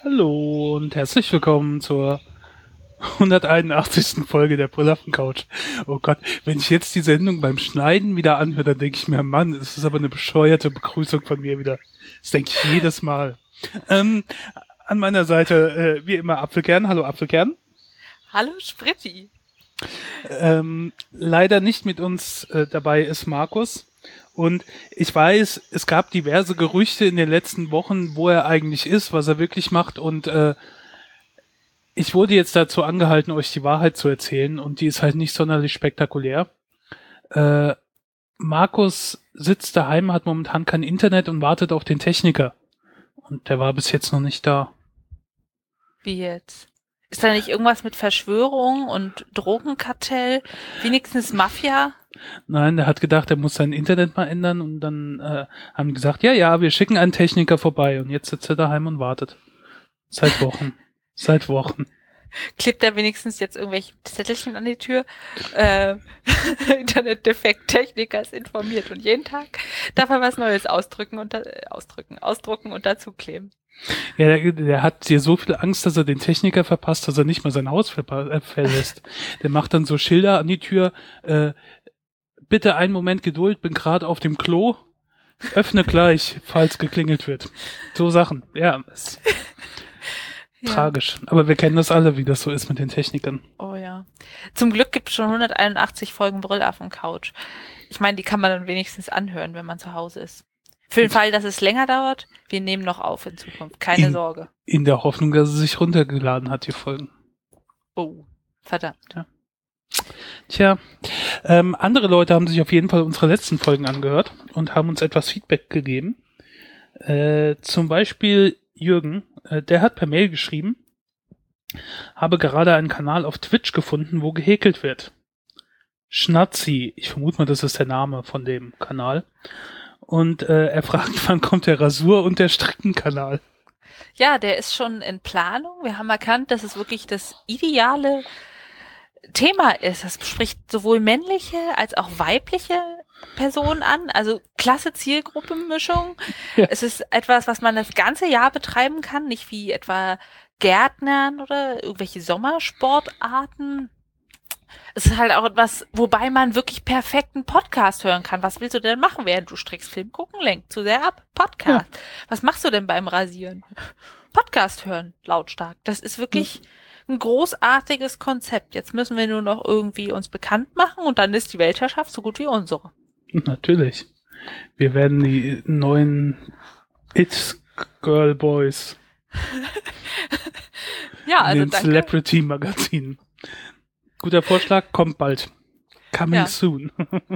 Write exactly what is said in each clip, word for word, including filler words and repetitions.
Hallo und herzlich willkommen zur hunderteinundachtzigsten Folge der Brüllaffen Couch. Oh Gott, wenn ich jetzt die Sendung beim Schneiden wieder anhöre, dann denke ich mir, Mann, es ist aber eine bescheuerte Begrüßung von mir wieder. Das denke ich jedes Mal. Ähm, an meiner Seite, äh, wie immer, Apfelkern. Hallo Apfelkern. Hallo Spritti. Ähm, leider nicht mit uns äh, dabei ist Markus. Und ich weiß, es gab diverse Gerüchte in den letzten Wochen, wo er eigentlich ist, was er wirklich macht. Und äh, ich wurde jetzt dazu angehalten, euch die Wahrheit zu erzählen. Und die ist halt nicht sonderlich spektakulär. Äh, Markus sitzt daheim, hat momentan kein Internet und wartet auf den Techniker. Und der war bis jetzt noch nicht da. Wie jetzt? Ist da nicht irgendwas mit Verschwörung und Drogenkartell? Wenigstens Mafia? Nein, der hat gedacht, er muss sein Internet mal ändern und dann äh, haben die gesagt, ja, ja, wir schicken einen Techniker vorbei und jetzt sitzt er daheim und wartet. Seit Wochen. Seit Wochen. Klebt er wenigstens jetzt irgendwelche Zettelchen an die Tür? Äh, Internetdefekt, Techniker ist informiert und jeden Tag darf er was Neues ausdrücken und da, äh, ausdrücken, ausdrucken und dazu kleben. Ja, der, der hat dir so viel Angst, dass er den Techniker verpasst, dass er nicht mal sein Haus verpa- äh, verlässt. Der macht dann so Schilder an die Tür, äh, bitte einen Moment Geduld, bin gerade auf dem Klo, öffne gleich, falls geklingelt wird. So Sachen, ja, ist ja. Tragisch. Aber wir kennen das alle, wie das so ist mit den Technikern. Oh ja. Zum Glück gibt es schon hunderteinundachtzig Folgen Brüllaffen Couch. Ich meine, die kann man dann wenigstens anhören, wenn man zu Hause ist. Für den Fall, dass es länger dauert, wir nehmen noch auf in Zukunft. Keine in, Sorge. In der Hoffnung, dass es sich runtergeladen hat, die Folgen. Oh, verdammt. Ja. Tja, ähm, andere Leute haben sich auf jeden Fall unsere letzten Folgen angehört und haben uns etwas Feedback gegeben. Äh, zum Beispiel Jürgen, äh, der hat per Mail geschrieben, habe gerade einen Kanal auf Twitch gefunden, wo gehäkelt wird. Schnatzi, ich vermute mal, das ist der Name von dem Kanal. Und äh, er fragt, wann kommt der Rasur- und der Strickenkanal? Ja, der ist schon in Planung. Wir haben erkannt, dass es wirklich das ideale Thema ist. Das spricht sowohl männliche als auch weibliche Personen an. Also klasse Zielgruppenmischung. Ja. Es ist etwas, was man das ganze Jahr betreiben kann, nicht wie etwa Gärtnern oder irgendwelche Sommersportarten. Es ist halt auch etwas, wobei man wirklich perfekten Podcast hören kann. Was willst du denn machen, während du strickst? Film gucken, lenkt zu sehr ab. Podcast. Ja. Was machst du denn beim Rasieren? Podcast hören, lautstark. Das ist wirklich ein großartiges Konzept. Jetzt müssen wir nur noch irgendwie uns bekannt machen und dann ist die Weltherrschaft so gut wie unsere. Natürlich. Wir werden die neuen It-Girl-Boys ja, also in den Celebrity-Magazinen. Guter Vorschlag, kommt bald. Coming ja. soon.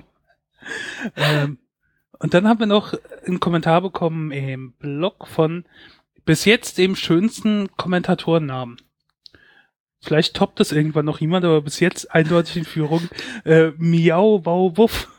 ähm, und dann haben wir noch einen Kommentar bekommen im Blog von bis jetzt dem schönsten Kommentatorennamen. Vielleicht toppt das irgendwann noch jemand, aber bis jetzt eindeutig in Führung. Äh, Miau, Bau, Wuff.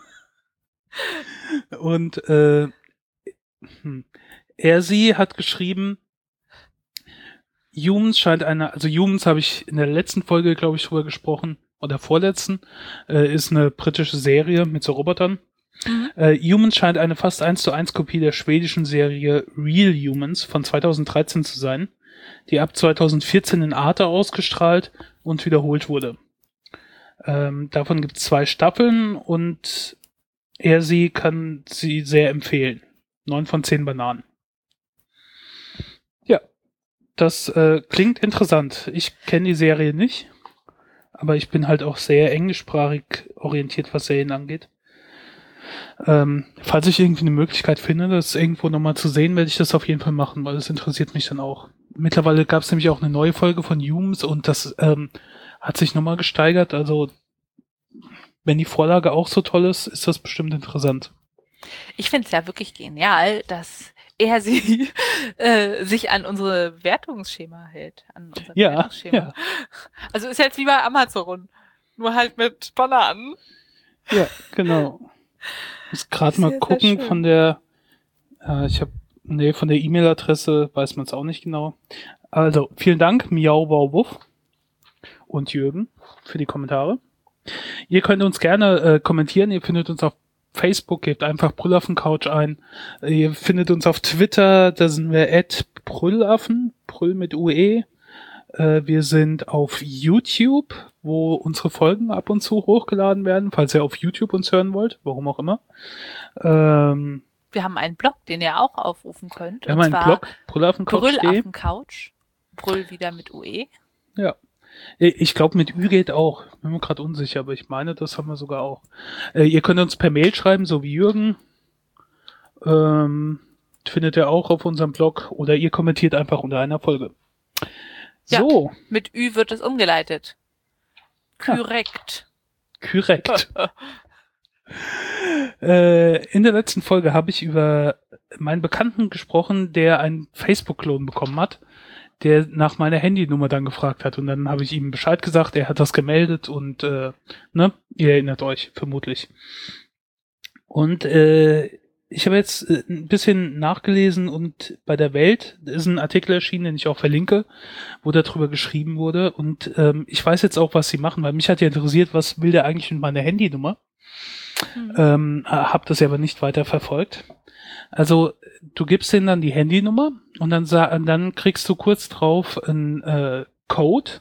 Und äh, hm, er, sie hat geschrieben, Humans scheint eine, also Humans habe ich in der letzten Folge, glaube ich, drüber gesprochen, oder vorletzten, äh, ist eine britische Serie mit so Robotern. Mhm. Äh, Humans scheint eine fast eins zu eins Kopie der schwedischen Serie Real Humans von zweitausenddreizehn zu sein, die ab zweitausendvierzehn in Arte ausgestrahlt und wiederholt wurde. Ähm, davon gibt es zwei Staffeln und er, sie kann sie sehr empfehlen. Neun von zehn Bananen. Ja. Das äh, klingt interessant. Ich kenne die Serie nicht, aber ich bin halt auch sehr englischsprachig orientiert, was Serien angeht. Ähm, falls ich irgendwie eine Möglichkeit finde, das irgendwo nochmal zu sehen, werde ich das auf jeden Fall machen, weil das interessiert mich dann auch. Mittlerweile gab es nämlich auch eine neue Folge von Humans und das ähm, hat sich nochmal gesteigert. Also wenn die Vorlage auch so toll ist, ist das bestimmt interessant. Ich finde es ja wirklich genial, dass er sie äh, sich an unsere Wertungsschema hält. An unser ja, Wertungsschema. Ja. Also ist jetzt wie bei Amazon. Nur halt mit Bananen. Ja, genau. Ich muss gerade mal gucken von der äh, ich habe nee, von der E-Mail-Adresse weiß man es auch nicht genau. Also, vielen Dank, Miau Bau Wuff und Jürgen für die Kommentare. Ihr könnt uns gerne äh, kommentieren, ihr findet uns auf Facebook, gebt einfach Brüllaffen Couch ein. Ihr findet uns auf Twitter, da sind wir at Brüllaffen, Brüll mit U E. Äh, wir sind auf YouTube, wo unsere Folgen ab und zu hochgeladen werden, falls ihr auf YouTube uns hören wollt, warum auch immer. Ähm, wir haben einen Blog, den ihr auch aufrufen könnt. Wir haben einen Blog, brüllaffencouch. Brüllaffencouch. Brüll wieder mit U E. Ja. Ich glaube, mit Ü geht auch. Bin mir gerade unsicher, aber ich meine, das haben wir sogar auch. Äh, ihr könnt uns per Mail schreiben, so wie Jürgen. Ähm, findet ihr auch auf unserem Blog. Oder ihr kommentiert einfach unter einer Folge. So. Ja, mit Ü wird es umgeleitet. Korrekt. Ja. Korrekt. äh, in der letzten Folge habe ich über meinen Bekannten gesprochen, der einen Facebook-Klon bekommen hat, der nach meiner Handynummer dann gefragt hat. Und dann habe ich ihm Bescheid gesagt, er hat das gemeldet und äh, ne, ihr erinnert euch vermutlich. Und äh, ich habe jetzt äh, ein bisschen nachgelesen und bei der Welt ist ein Artikel erschienen, den ich auch verlinke, wo darüber geschrieben wurde. Und ähm, ich weiß jetzt auch, was sie machen, weil mich hat ja interessiert, was will der eigentlich mit meiner Handynummer? Mhm. Ähm, hab das ja aber nicht weiter verfolgt. Also du gibst denen dann die Handynummer und dann, sa- dann kriegst du kurz drauf einen äh, Code,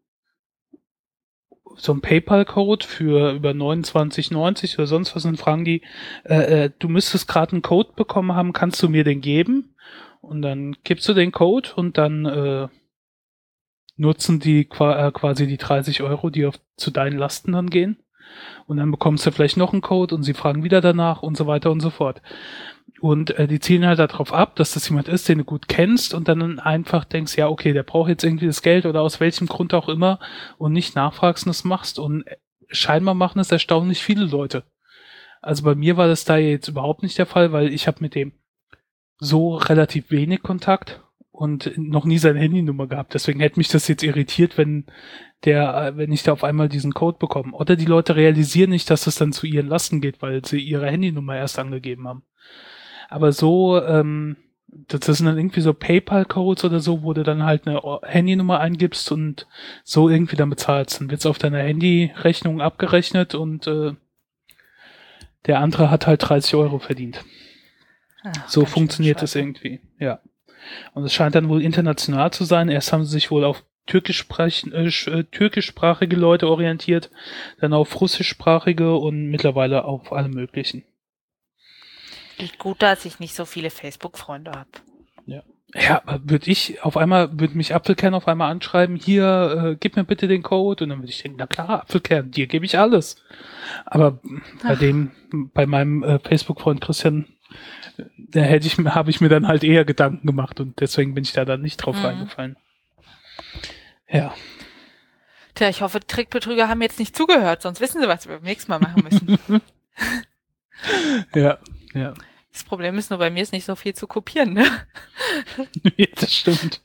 so ein PayPal-Code für über neunundzwanzig neunzig oder sonst was, und fragen die, äh, äh, du müsstest gerade einen Code bekommen haben, kannst du mir den geben? Und dann gibst du den Code und dann äh, nutzen die qua- äh, quasi die dreißig Euro, die auf, zu deinen Lasten dann gehen. Und dann bekommst du vielleicht noch einen Code und sie fragen wieder danach und so weiter und so fort. Und äh, die zielen halt darauf ab, dass das jemand ist, den du gut kennst und dann einfach denkst, ja, okay, der braucht jetzt irgendwie das Geld oder aus welchem Grund auch immer und nicht nachfragst und das machst. Und scheinbar machen das erstaunlich viele Leute. Also bei mir war das da jetzt überhaupt nicht der Fall, weil ich habe mit dem so relativ wenig Kontakt und noch nie seine Handynummer gehabt. Deswegen hätte mich das jetzt irritiert, wenn der, wenn ich da auf einmal diesen Code bekomme. Oder die Leute realisieren nicht, dass das dann zu ihren Lasten geht, weil sie ihre Handynummer erst angegeben haben. Aber so, ähm, das, das sind dann irgendwie so PayPal-Codes oder so, wo du dann halt eine Handynummer eingibst und so irgendwie dann bezahlst. Dann wird's auf deiner Handyrechnung abgerechnet und äh, der andere hat halt dreißig Euro verdient. Ach, so funktioniert das irgendwie, ja. Und es scheint dann wohl international zu sein. Erst haben sie sich wohl auf türkischsprach- äh, türkischsprachige Leute orientiert, dann auf russischsprachige und mittlerweile auf alle möglichen. Liegt gut, dass ich nicht so viele Facebook-Freunde habe. Ja. Ja, würde ich auf einmal, würde mich Apfelkern auf einmal anschreiben, hier, äh, gib mir bitte den Code, und dann würde ich denken, na klar, Apfelkern, dir gebe ich alles. Aber Ach. bei dem, bei meinem äh, Facebook-Freund Christian, da hätte ich, habe ich mir dann halt eher Gedanken gemacht und deswegen bin ich da dann nicht drauf mhm. reingefallen. Ja. Tja, ich hoffe, Trickbetrüger haben jetzt nicht zugehört, sonst wissen sie, was wir beim nächsten Mal machen müssen. Ja, ja. Das Problem ist nur, bei mir ist nicht so viel zu kopieren, ne? Ja, das stimmt.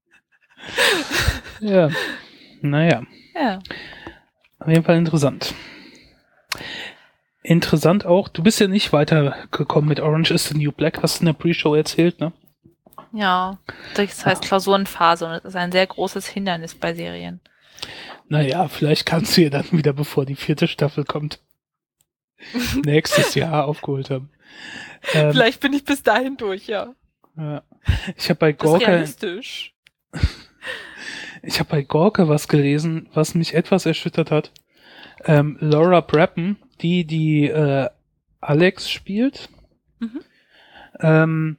Ja, naja. Ja. Auf jeden Fall interessant. Interessant auch, du bist ja nicht weitergekommen mit Orange is the New Black, hast du in der Pre-Show erzählt, ne? Ja, das heißt Klausurenphase und das ist ein sehr großes Hindernis bei Serien. Naja, vielleicht kannst du ja dann wieder, bevor die vierte Staffel kommt, nächstes Jahr aufgeholt haben. Ähm, vielleicht bin ich bis dahin durch, ja. ja. Ich habe bei Gorka... realistisch. Ich habe bei Gorka was gelesen, was mich etwas erschüttert hat. Ähm, Laura Brabham, die die äh, Alex spielt, mhm. ähm,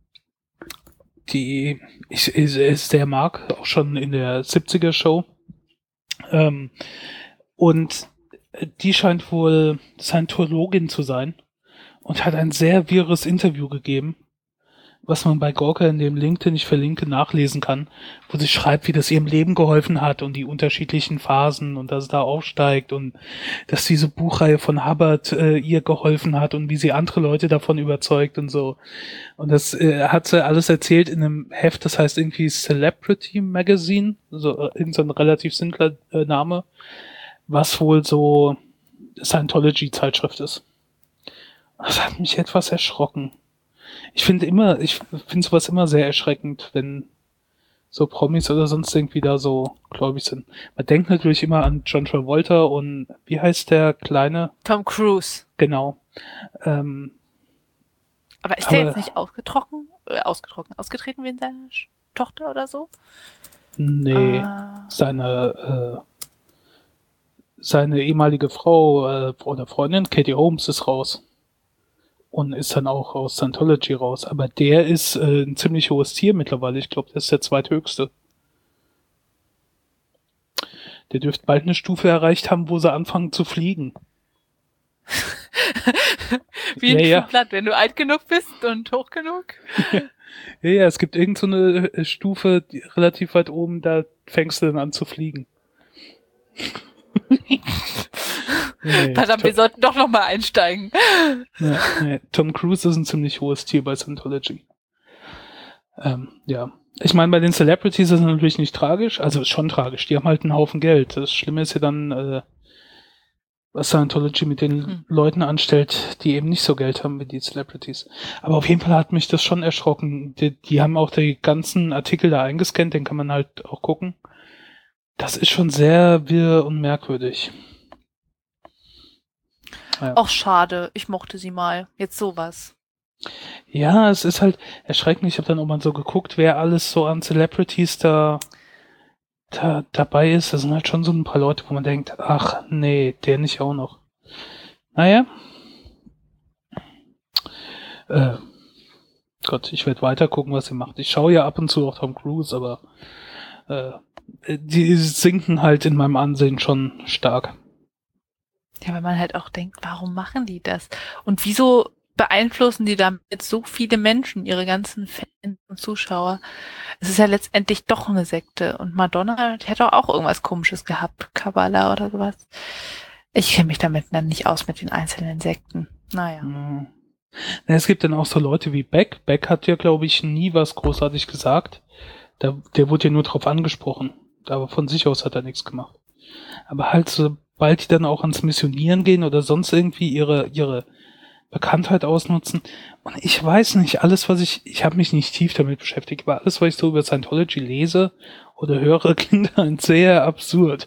die ich, ich, ich sehr mag, auch schon in der siebziger-Show. Ähm, und die scheint wohl Scientologin zu sein und hat ein sehr wirres Interview gegeben, was man bei Gorka in dem Link, den ich verlinke, nachlesen kann, wo sie schreibt, wie das ihrem Leben geholfen hat und die unterschiedlichen Phasen und dass es da aufsteigt und dass diese Buchreihe von Hubbard äh, ihr geholfen hat und wie sie andere Leute davon überzeugt und so. Und das äh, hat sie alles erzählt in einem Heft, das heißt irgendwie Celebrity Magazine, so äh, irgend so ein relativ simpler äh, Name, was wohl so Scientology-Zeitschrift ist. Das hat mich etwas erschrocken. Ich finde immer, ich finde sowas immer sehr erschreckend, wenn so Promis oder sonst irgendwie da so gläubig sind. Man denkt natürlich immer an John Travolta und wie heißt der kleine? Tom Cruise. Genau. Ähm, aber ist der aber, jetzt nicht ausgetrocknet, äh, ausgetrocknet, ausgetreten wegen seiner Tochter oder so? Nee, Ah. seine, äh, seine ehemalige Frau äh, oder Freundin, Katie Holmes, ist raus. Und ist dann auch aus Scientology raus. Aber der ist äh, ein ziemlich hohes Tier mittlerweile. Ich glaube, der ist der zweithöchste. Der dürfte bald eine Stufe erreicht haben, wo sie anfangen zu fliegen. Wie ein Ja, ja. Flugblatt, wenn du alt genug bist und hoch genug. Ja, ja, es gibt irgend so eine äh, Stufe die, relativ weit oben, da fängst du dann an zu fliegen. Nee, Verdammt, Tom, wir sollten doch noch mal einsteigen. nee, nee, Tom Cruise ist ein ziemlich hohes Tier bei Scientology. Ähm, ja. Ich meine, bei den Celebrities ist es natürlich nicht tragisch, also ist schon tragisch, die haben halt einen Haufen Geld. Das Schlimme ist ja dann, äh, was Scientology mit den Hm. Leuten anstellt, die eben nicht so Geld haben wie die Celebrities. Aber auf jeden Fall hat mich das schon erschrocken. Die, die haben auch die ganzen Artikel da eingescannt, den kann man halt auch gucken. Das ist schon sehr wirr und merkwürdig. Ja. Ach, schade, ich mochte sie mal. Jetzt sowas. Ja, es ist halt erschreckend. Ich habe dann auch mal so geguckt, wer alles so an Celebrities da, da dabei ist. Das sind halt schon so ein paar Leute, wo man denkt, ach nee, der nicht auch noch. Naja. Äh, Gott, ich werde weiter gucken, was sie macht. Ich schaue ja ab und zu auch Tom Cruise, aber äh, die sinken halt in meinem Ansehen schon stark. Ja, weil man halt auch denkt, warum machen die das? Und wieso beeinflussen die damit so viele Menschen, ihre ganzen Fans und Zuschauer? Es ist ja letztendlich doch eine Sekte. Und Madonna, die hat doch auch irgendwas Komisches gehabt. Kabbala oder sowas. Ich kenne mich damit dann nicht aus mit den einzelnen Sekten. Naja. Mhm. Es gibt dann auch so Leute wie Beck. Beck hat ja, glaube ich, nie was großartig gesagt. Der, der wurde ja nur drauf angesprochen. Aber von sich aus hat er nichts gemacht. Aber halt, sobald die dann auch ans Missionieren gehen oder sonst irgendwie ihre, ihre Bekanntheit ausnutzen. Und ich weiß nicht, alles, was ich, ich habe mich nicht tief damit beschäftigt, aber alles, was ich so über Scientology lese oder höre, klingt halt sehr absurd.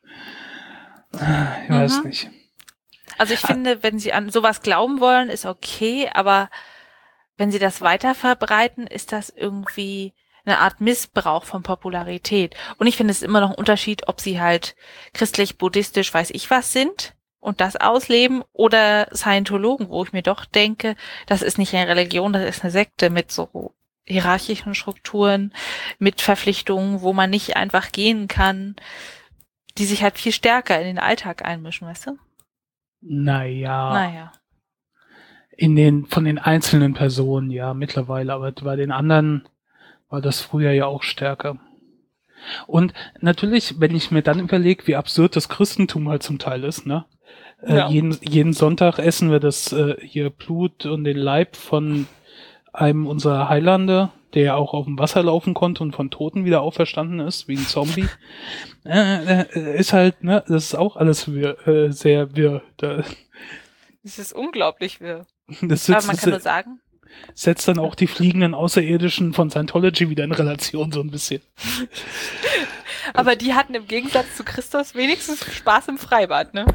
Ich weiß Mhm. nicht. Also ich finde, wenn sie an sowas glauben wollen, ist okay, aber wenn sie das weiter verbreiten, ist das irgendwie eine Art Missbrauch von Popularität. Und ich finde es immer noch ein Unterschied, ob sie halt christlich, buddhistisch, weiß ich was sind und das ausleben oder Scientologen, wo ich mir doch denke, das ist nicht eine Religion, das ist eine Sekte mit so hierarchischen Strukturen, mit Verpflichtungen, wo man nicht einfach gehen kann, die sich halt viel stärker in den Alltag einmischen, weißt du? Naja. Naja. In den, von den einzelnen Personen, ja, mittlerweile, aber bei den anderen war das früher ja auch stärker. Und natürlich, wenn ich mir dann überlege, wie absurd das Christentum halt zum Teil ist, ne? Äh, Ja. jeden, jeden Sonntag essen wir das äh, hier Blut und den Leib von einem unserer Heilande, der auch auf dem Wasser laufen konnte und von Toten wieder auferstanden ist, wie ein Zombie. äh, äh, ist halt, ne, das ist auch alles wirr, äh, sehr wirr. Da, Das ist unglaublich wirr. das Aber sitzt, man kann nur sagen, setzt dann auch die fliegenden Außerirdischen von Scientology wieder in Relation, so ein bisschen. aber die hatten im Gegensatz zu Christus wenigstens Spaß im Freibad, ne?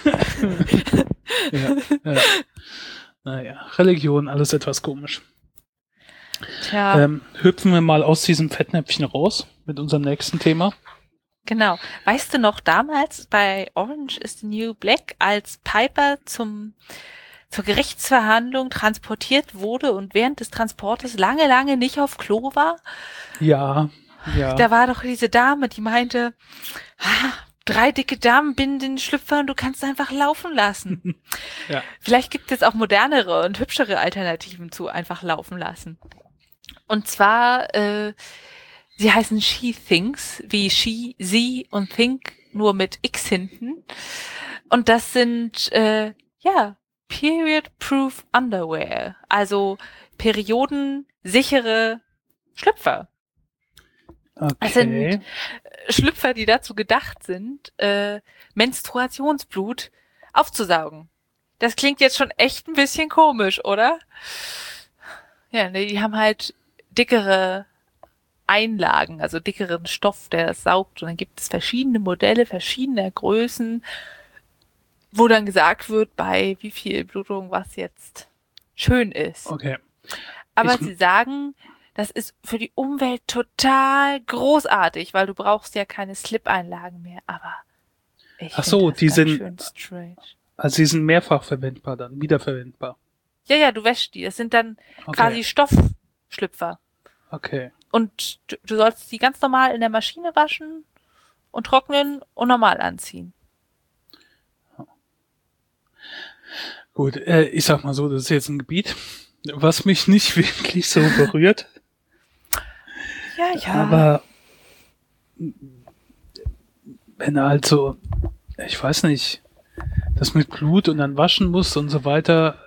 Ja, ja. Naja, Religion, alles etwas komisch. Tja, Ähm, hüpfen wir mal aus diesem Fettnäpfchen raus mit unserem nächsten Thema. genau. Weißt du noch, damals bei Orange is the New Black, als Piper zum zur Gerichtsverhandlung transportiert wurde und während des Transportes lange, lange nicht auf Klo war? Ja, ja. Da war doch diese Dame, die meinte, ah, drei dicke Damen binden den Schlüpfer und du kannst einfach laufen lassen. Ja. Vielleicht gibt es auch modernere und hübschere Alternativen zu einfach laufen lassen. Und zwar, äh, sie heißen She Thinks, wie She, sie und Think, nur mit X hinten. Und das sind, äh, ja, Period-Proof Underwear, also periodensichere Schlüpfer. Das sind Okay. Schlüpfer, die dazu gedacht sind, äh, Menstruationsblut aufzusaugen. Das klingt jetzt schon echt ein bisschen komisch, oder? Ja, ne, die haben halt dickere Einlagen, also dickeren Stoff, der das saugt. Und dann gibt es verschiedene Modelle, verschiedener Größen, wo dann gesagt wird, bei wie viel Blutung was jetzt schön ist. Okay. Aber Ich- sie sagen, das ist für die Umwelt total großartig, weil du brauchst ja keine Slip-Einlagen mehr, aber ich Ach so, das die ganz sind, schön strange. Also sie sind mehrfach verwendbar dann, wiederverwendbar. Ja, ja, du wäschst die. Das sind dann Okay. quasi Stoffschlüpfer. Okay. Und du, du sollst die ganz normal in der Maschine waschen und trocknen und normal anziehen. Gut, äh, ich sag mal so, das ist jetzt ein Gebiet, was mich nicht wirklich so berührt. Ja, ja. Aber wenn er halt so, ich weiß nicht, das mit Blut und dann waschen muss und so weiter.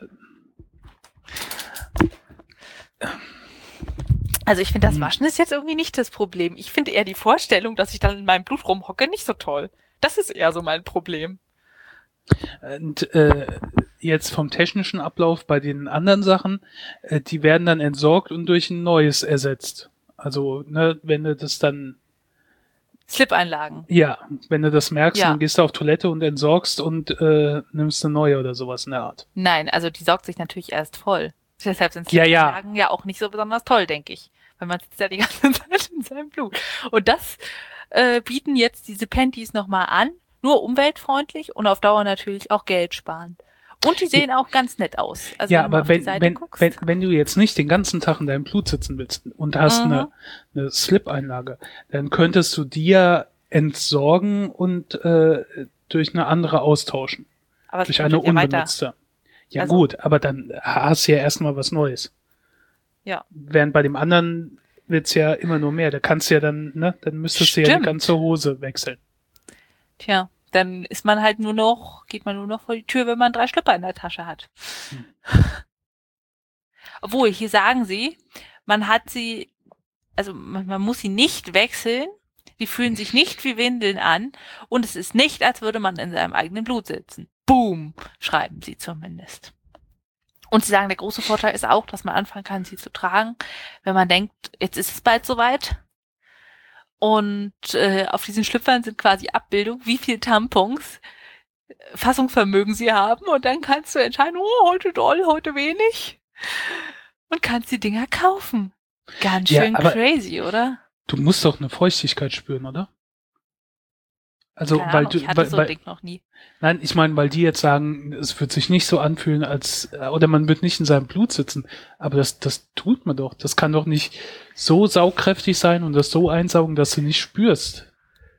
Also ich finde, das Hm. Waschen ist jetzt irgendwie nicht das Problem. Ich finde eher die Vorstellung, dass ich dann in meinem Blut rumhocke, nicht so toll. Das ist eher so mein Problem. Und äh, jetzt vom technischen Ablauf bei den anderen Sachen, äh, die werden dann entsorgt und durch ein neues ersetzt. Also, ne, wenn du das dann, Slip-Einlagen. ja, wenn du das merkst, Ja. dann gehst du auf Toilette und entsorgst und äh, nimmst eine neue oder sowas in der Art. Nein, also die saugt sich natürlich erst voll. Deshalb sind Ja, ja. Slip-Einlagen ja auch nicht so besonders toll, denke ich. Weil man sitzt ja die ganze Zeit in seinem Blut. Und das äh, bieten jetzt diese Panties nochmal an. Nur umweltfreundlich und auf Dauer natürlich auch Geld sparen. Und die sehen auch ganz nett aus. Also Ja, wenn du mal aber auf die wenn, Seite wenn, guckst. wenn, wenn du jetzt nicht den ganzen Tag in deinem Blut sitzen willst und hast Mhm. eine, eine Slip-Einlage, dann könntest du die ja entsorgen und äh, durch eine andere austauschen. aber es Durch eine blutet ja weiter. unbenutzte. Ja Also- gut, aber dann hast du ja erstmal was Neues. Ja. Während bei dem anderen wird's ja immer nur mehr. Da kannst du ja dann, ne, dann müsstest du ja die Stimmt. ganze Hose wechseln. Tja, dann ist man halt nur noch, geht man nur noch vor die Tür, wenn man drei Schlüpper in der Tasche hat. Hm. Obwohl, hier sagen sie, man hat sie, also man, man muss sie nicht wechseln, die fühlen sich nicht wie Windeln an und es ist nicht, als würde man in seinem eigenen Blut sitzen. Boom, schreiben sie zumindest. Und sie sagen, der große Vorteil ist auch, dass man anfangen kann, sie zu tragen, wenn man denkt, jetzt ist es bald soweit. Und äh, auf diesen Schlüpfern sind quasi Abbildungen, wie viel Tampons, äh, Fassungsvermögen sie haben. Und dann kannst du entscheiden, oh, heute doll, heute wenig. Und kannst die Dinger kaufen. Ganz Ja, schön aber- crazy, oder? Du musst doch eine Feuchtigkeit spüren, oder? Also, Keine weil Ahnung, du, ich hatte weil, so ein weil, Ding noch nie. nein, ich meine, weil die jetzt sagen, es wird sich nicht so anfühlen, als, äh, oder man wird nicht in seinem Blut sitzen. Aber das, das tut man doch. Das kann doch nicht so saugkräftig sein und das so einsaugen, dass du nicht spürst.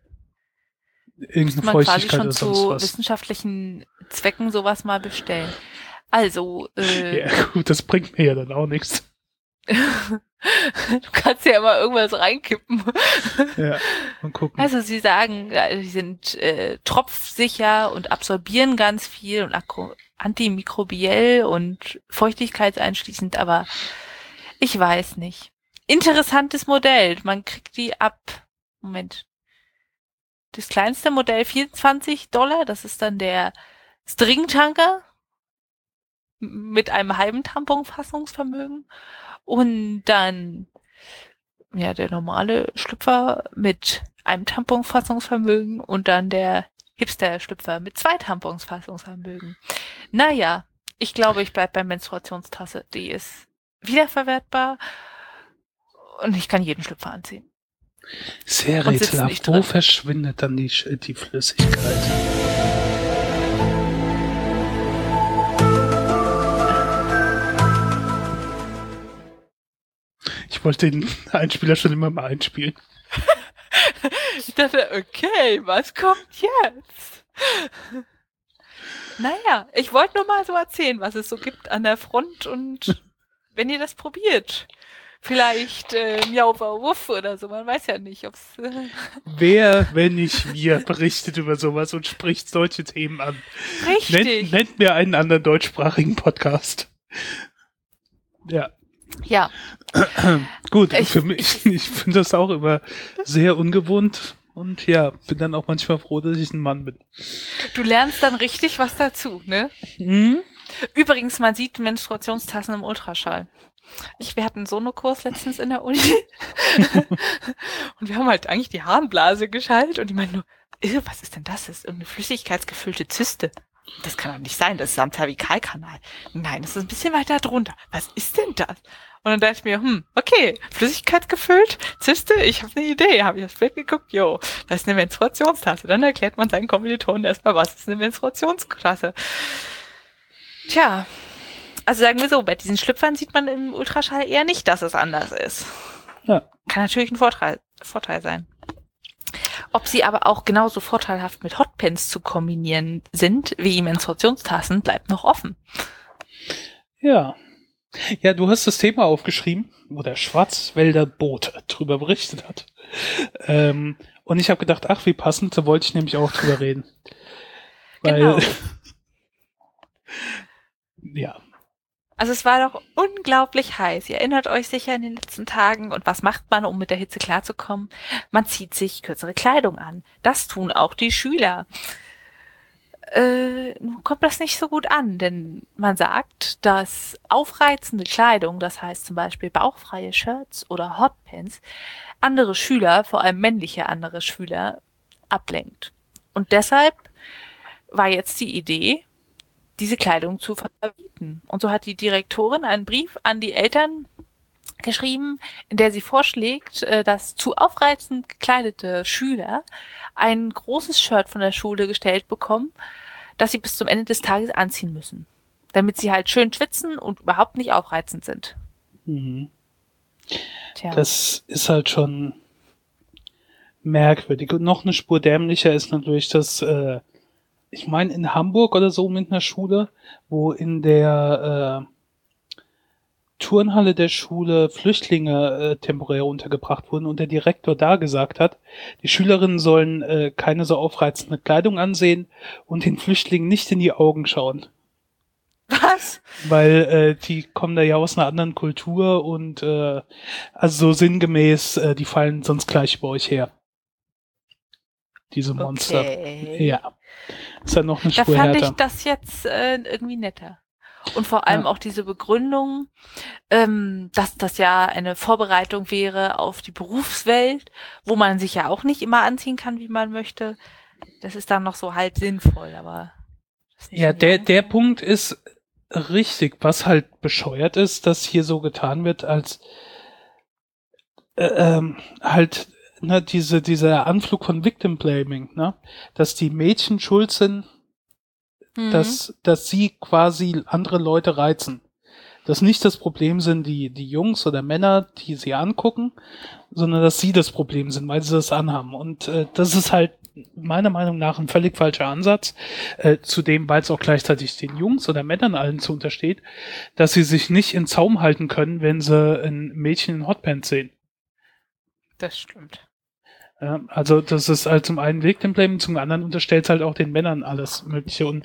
Irgendeine Man quasi Feuchtigkeit schon oder sonst zu was. wissenschaftlichen Zwecken sowas mal bestellen. Also, äh, Ja, gut, das bringt mir ja dann auch nichts. du kannst ja immer irgendwas reinkippen. Ja, mal gucken. Also sie sagen, äh, sie sind äh, tropfsicher und absorbieren ganz viel und akku- antimikrobiell und feuchtigkeitseinschließend, aber ich weiß nicht. Interessantes Modell. Man kriegt die ab, Moment, das kleinste Modell vierundzwanzig Dollar, das ist dann der Stringtanker mit einem halben Tamponfassungsvermögen und dann ja der normale Schlüpfer mit einem Tamponfassungsvermögen und dann der Hipster-Schlüpfer mit zwei Tamponsfassungsvermögen. Naja, ich glaube, ich bleib bei Menstruationstasse. Die ist wiederverwertbar und ich kann jeden Schlüpfer anziehen. Sehr und sitzt rätselhaft. nicht Wo drin. verschwindet dann die, Sch- die Flüssigkeit? Ich wollte den Einspieler schon immer mal einspielen. Ich dachte, okay, was kommt jetzt? Naja, ich wollte nur mal so erzählen, was es so gibt an der Front und wenn ihr das probiert, vielleicht äh, Miau Wuff oder so, man weiß ja nicht, ob's äh, Wer, wenn nicht wir, berichtet über sowas und spricht solche Themen an? richtig. Nennt, nennt mir einen anderen deutschsprachigen Podcast. Ja, Ja, gut. Ich- für mich, ich finde das auch immer sehr ungewohnt. Und ja, bin dann auch manchmal froh, dass ich ein Mann bin. du lernst dann richtig was dazu, ne? Hm? Übrigens, man sieht Menstruationstassen im Ultraschall. Ich, wir hatten einen Sonokurs letztens in der Uni und wir haben halt eigentlich die Harnblase geschaltet und die meinten nur, "Äh, was ist denn das? Das ist irgendeine flüssigkeitsgefüllte Zyste. Das kann doch nicht sein, das ist am Cervikalkanal. Nein, das ist ein bisschen weiter drunter. Was ist denn das? Und dann dachte ich mir, hm, okay, Flüssigkeit gefüllt, Zyste, ich habe eine Idee. Habe ich aufs Bild geguckt, jo, das ist eine Menstruationstasse. Dann erklärt man seinen Kommilitonen erstmal, was ist eine Menstruationstasse. Tja, also sagen wir so, bei diesen Schlüpfern sieht man im Ultraschall eher nicht, dass es anders ist. Ja. Kann natürlich ein Vorteil, Vorteil sein. Ob sie aber auch genauso vorteilhaft mit Hotpants zu kombinieren sind, wie Menstruationstassen, bleibt noch offen. Ja. Ja, du hast das Thema aufgeschrieben, wo der Schwarzwälder Bote drüber berichtet hat. Ähm, und ich habe gedacht, ach, wie passend, da wollte ich nämlich auch drüber reden. Weil, Genau. ja. Also es war doch unglaublich heiß. Ihr erinnert euch sicher in den letzten Tagen. Und was macht man, um mit der Hitze klarzukommen? Man zieht sich kürzere Kleidung an. Das tun auch die Schüler. Äh, nun kommt das nicht so gut an, denn man sagt, dass aufreizende Kleidung, das heißt zum Beispiel bauchfreie Shirts oder Hotpants, andere Schüler, vor allem männliche andere Schüler, ablenkt. Und deshalb war jetzt die Idee, diese Kleidung zu verbieten. Und so hat die Direktorin einen Brief an die Eltern geschrieben, in der sie vorschlägt, dass zu aufreizend gekleidete Schüler ein großes Shirt von der Schule gestellt bekommen, das sie bis zum Ende des Tages anziehen müssen, damit sie halt schön schwitzen und überhaupt nicht aufreizend sind. Mhm. Tja. Das ist halt schon merkwürdig. Und noch eine Spur dämlicher ist natürlich, dass, äh, ich meine, in Hamburg oder so mit einer Schule, wo in der äh, Turnhalle der Schule Flüchtlinge äh, temporär untergebracht wurden und der Direktor da gesagt hat, die Schülerinnen sollen äh, keine so aufreizende Kleidung ansehen und den Flüchtlingen nicht in die Augen schauen. Was? Weil äh, die kommen da ja aus einer anderen Kultur und äh, also so sinngemäß, äh, die fallen sonst gleich bei euch her. Diese Monster. Okay. Ja. Ist ja noch eine Da Spur fand härter. ich das jetzt äh, irgendwie netter. Und vor allem Ja. auch diese Begründung, ähm, dass das ja eine Vorbereitung wäre auf die Berufswelt, wo man sich ja auch nicht immer anziehen kann, wie man möchte. Das ist dann noch so halb sinnvoll, aber... das ist nicht Ja, in die der, Augen der fallen. Punkt ist richtig. Was halt bescheuert ist, dass hier so getan wird, als äh, ähm, halt ne, diese, dieser Anflug von Victim Blaming, ne? Dass die Mädchen schuld sind, Mhm. dass, dass sie quasi andere Leute reizen. Dass nicht das Problem sind die, die Jungs oder Männer, die sie angucken, sondern dass sie das Problem sind, weil sie das anhaben. Und äh, das ist halt meiner Meinung nach ein völlig falscher Ansatz, äh, zudem, weil es auch gleichzeitig den Jungs oder Männern allen zu untersteht, dass sie sich nicht in Zaum halten können, wenn sie ein Mädchen in Hotpants sehen. Das stimmt. Ja, also das ist halt zum einen Victim Blaming, zum anderen unterstellt es halt auch den Männern alles Mögliche. Und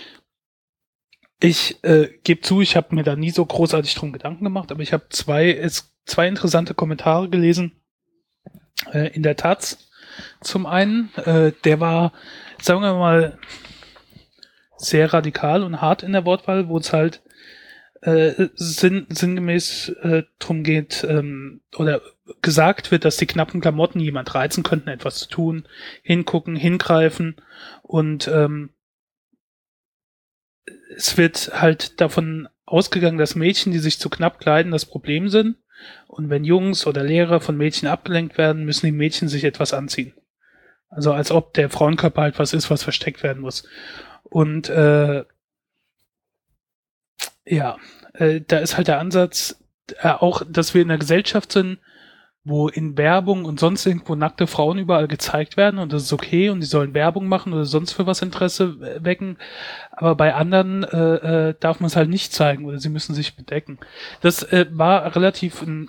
ich äh, gebe zu, ich habe mir da nie so großartig drum Gedanken gemacht, aber ich habe zwei, es, zwei interessante Kommentare gelesen äh, in der Taz. Zum einen, äh, der war, sagen wir mal, sehr radikal und hart in der Wortwahl, wo es halt äh, sinn, sinngemäß äh, drum geht, ähm, oder gesagt wird, dass die knappen Klamotten jemand reizen könnten, etwas zu tun, hingucken, hingreifen und ähm, es wird halt davon ausgegangen, dass Mädchen, die sich zu knapp kleiden, das Problem sind. Und wenn Jungs oder Lehrer von Mädchen abgelenkt werden, müssen die Mädchen sich etwas anziehen. Also als ob der Frauenkörper halt was ist, was versteckt werden muss. Und äh, ja, äh, da ist halt der Ansatz, äh, auch, dass wir in einer Gesellschaft sind, wo in Werbung und sonst irgendwo nackte Frauen überall gezeigt werden und das ist okay und die sollen Werbung machen oder sonst für was Interesse wecken, aber bei anderen äh, äh, darf man es halt nicht zeigen oder sie müssen sich bedecken. Das äh, war relativ ein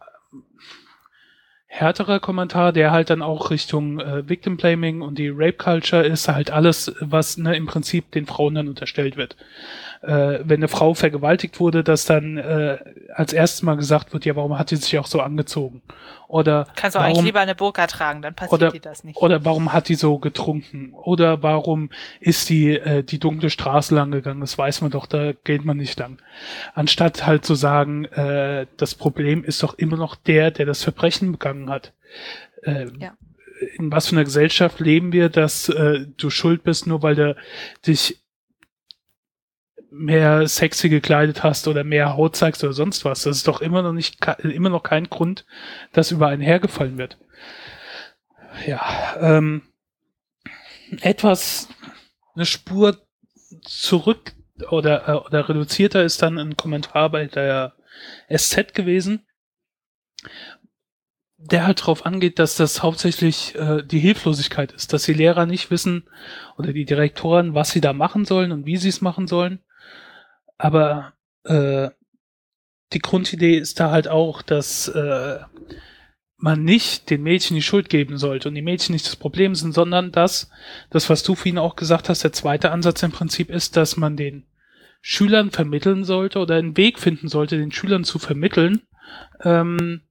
härterer Kommentar, der halt dann auch Richtung äh, Victim Blaming und die Rape Culture ist halt alles, was ne, im Prinzip den Frauen dann unterstellt wird. Äh, wenn eine Frau vergewaltigt wurde, dass dann äh, als erstes mal gesagt wird, ja, warum hat die sich auch so angezogen? Oder Kannst du warum, eigentlich lieber eine Burka tragen, dann passiert oder, dir das nicht. Oder warum hat die so getrunken? Oder warum ist die äh, die dunkle Straße lang gegangen? Das weiß man doch, da geht man nicht lang. Anstatt halt zu sagen, äh, das Problem ist doch immer noch der, der das Verbrechen begangen hat. Äh, Ja. In was für einer Gesellschaft leben wir, dass äh, du schuld bist, nur weil du dich mehr sexy gekleidet hast oder mehr Haut zeigst oder sonst was. Das ist doch immer noch nicht, immer noch kein Grund, dass über einen hergefallen wird. Ja, ähm, etwas, eine Spur zurück oder, äh, oder reduzierter ist dann ein Kommentar bei der S Z gewesen, der halt darauf angeht, dass das hauptsächlich äh, die Hilflosigkeit ist, dass die Lehrer nicht wissen oder die Direktoren, was sie da machen sollen und wie sie es machen sollen. Aber äh, die Grundidee ist da halt auch, dass äh, man nicht den Mädchen die Schuld geben sollte und die Mädchen nicht das Problem sind, sondern dass das, was du vorhin auch gesagt hast, der zweite Ansatz im Prinzip ist, dass man den Schülern vermitteln sollte oder einen Weg finden sollte, den Schülern zu vermitteln, ähm,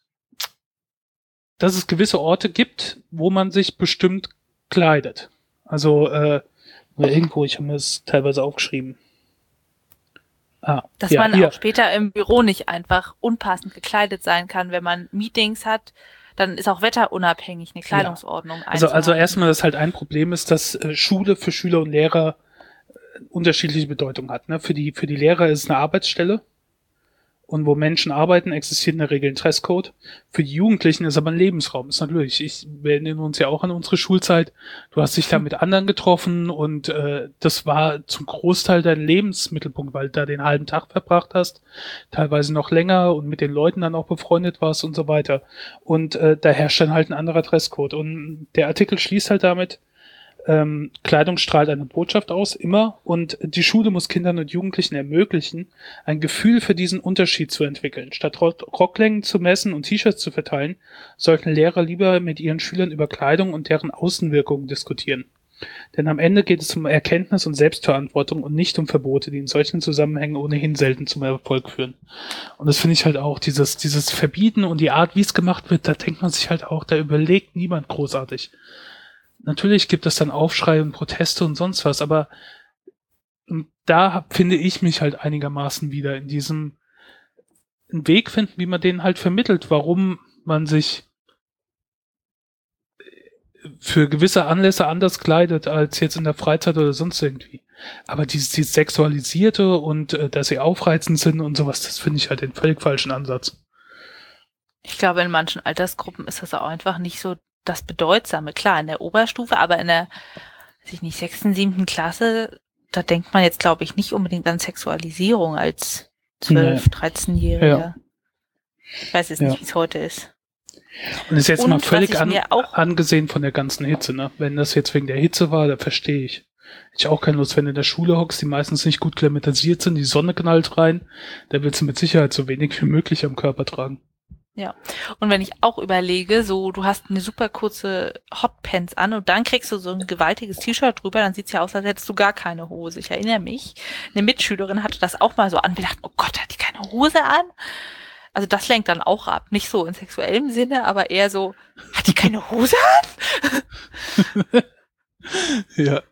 dass es gewisse Orte gibt, wo man sich bestimmt kleidet. Also äh, irgendwo, ich habe mir das teilweise aufgeschrieben. Ah, Dass ja, man hier. auch später im Büro nicht einfach unpassend gekleidet sein kann, wenn man Meetings hat, dann ist auch wetterunabhängig eine Kleidungsordnung. Ja. Also, also erstmal, dass halt ein Problem ist, dass äh, Schule für Schüler und Lehrer äh, unterschiedliche Bedeutung hat. Ne? Für die, für die Lehrer ist es eine Arbeitsstelle. Und wo Menschen arbeiten, existiert in der Regel ein Dresscode. Für die Jugendlichen ist aber ein Lebensraum. Ist natürlich, ich, wir erinnern uns ja auch an unsere Schulzeit. Du hast dich da mit anderen getroffen und äh, das war zum Großteil dein Lebensmittelpunkt, weil du da den halben Tag verbracht hast, teilweise noch länger und mit den Leuten dann auch befreundet warst und so weiter. Und äh, da herrscht dann halt ein anderer Dresscode. Und der Artikel schließt halt damit, Ähm, Kleidung strahlt eine Botschaft aus, immer, und die Schule muss Kindern und Jugendlichen ermöglichen, ein Gefühl für diesen Unterschied zu entwickeln. Statt Rocklängen zu messen und T-Shirts zu verteilen, sollten Lehrer lieber mit ihren Schülern über Kleidung und deren Außenwirkungen diskutieren. Denn am Ende geht es um Erkenntnis und Selbstverantwortung und nicht um Verbote, die in solchen Zusammenhängen ohnehin selten zum Erfolg führen. Und das finde ich halt auch, dieses, dieses Verbieten und die Art, wie es gemacht wird, da denkt man sich halt auch, da überlegt niemand großartig. Natürlich gibt es dann Aufschrei und Proteste und sonst was, aber da hab, finde ich mich halt einigermaßen wieder in diesem einen Weg finden, wie man denen halt vermittelt, warum man sich für gewisse Anlässe anders kleidet als jetzt in der Freizeit oder sonst irgendwie. Aber dieses, dieses Sexualisierte und äh, dass sie aufreizend sind und sowas, das finde ich halt den völlig falschen Ansatz. Ich glaube, in manchen Altersgruppen ist das auch einfach nicht so das Bedeutsame. Klar, in der Oberstufe, aber in der, weiß ich nicht, sechsten, siebten Klasse, da denkt man jetzt, glaube ich, nicht unbedingt an Sexualisierung als zwölf-, dreizehnjähriger. Ja. Ich weiß jetzt nicht, ja. wie es heute ist. Und ist jetzt Und, mal völlig an, angesehen von der ganzen Hitze, ne? Wenn das jetzt wegen der Hitze war, da verstehe ich. Ich auch keine Lust, wenn du in der Schule hockst, die meistens nicht gut klimatisiert sind, die Sonne knallt rein, da willst du mit Sicherheit so wenig wie möglich am Körper tragen. Ja, und wenn ich auch überlege, so du hast eine super kurze Hotpants an und dann kriegst du so ein gewaltiges T-Shirt drüber, dann sieht's ja aus, als hättest du gar keine Hose. Ich erinnere mich, eine Mitschülerin hatte das auch mal so an. Wir dachten, oh Gott, hat die keine Hose an? Also das lenkt dann auch ab. Nicht so in sexuellem Sinne, aber eher so, hat die keine Hose an? Ja,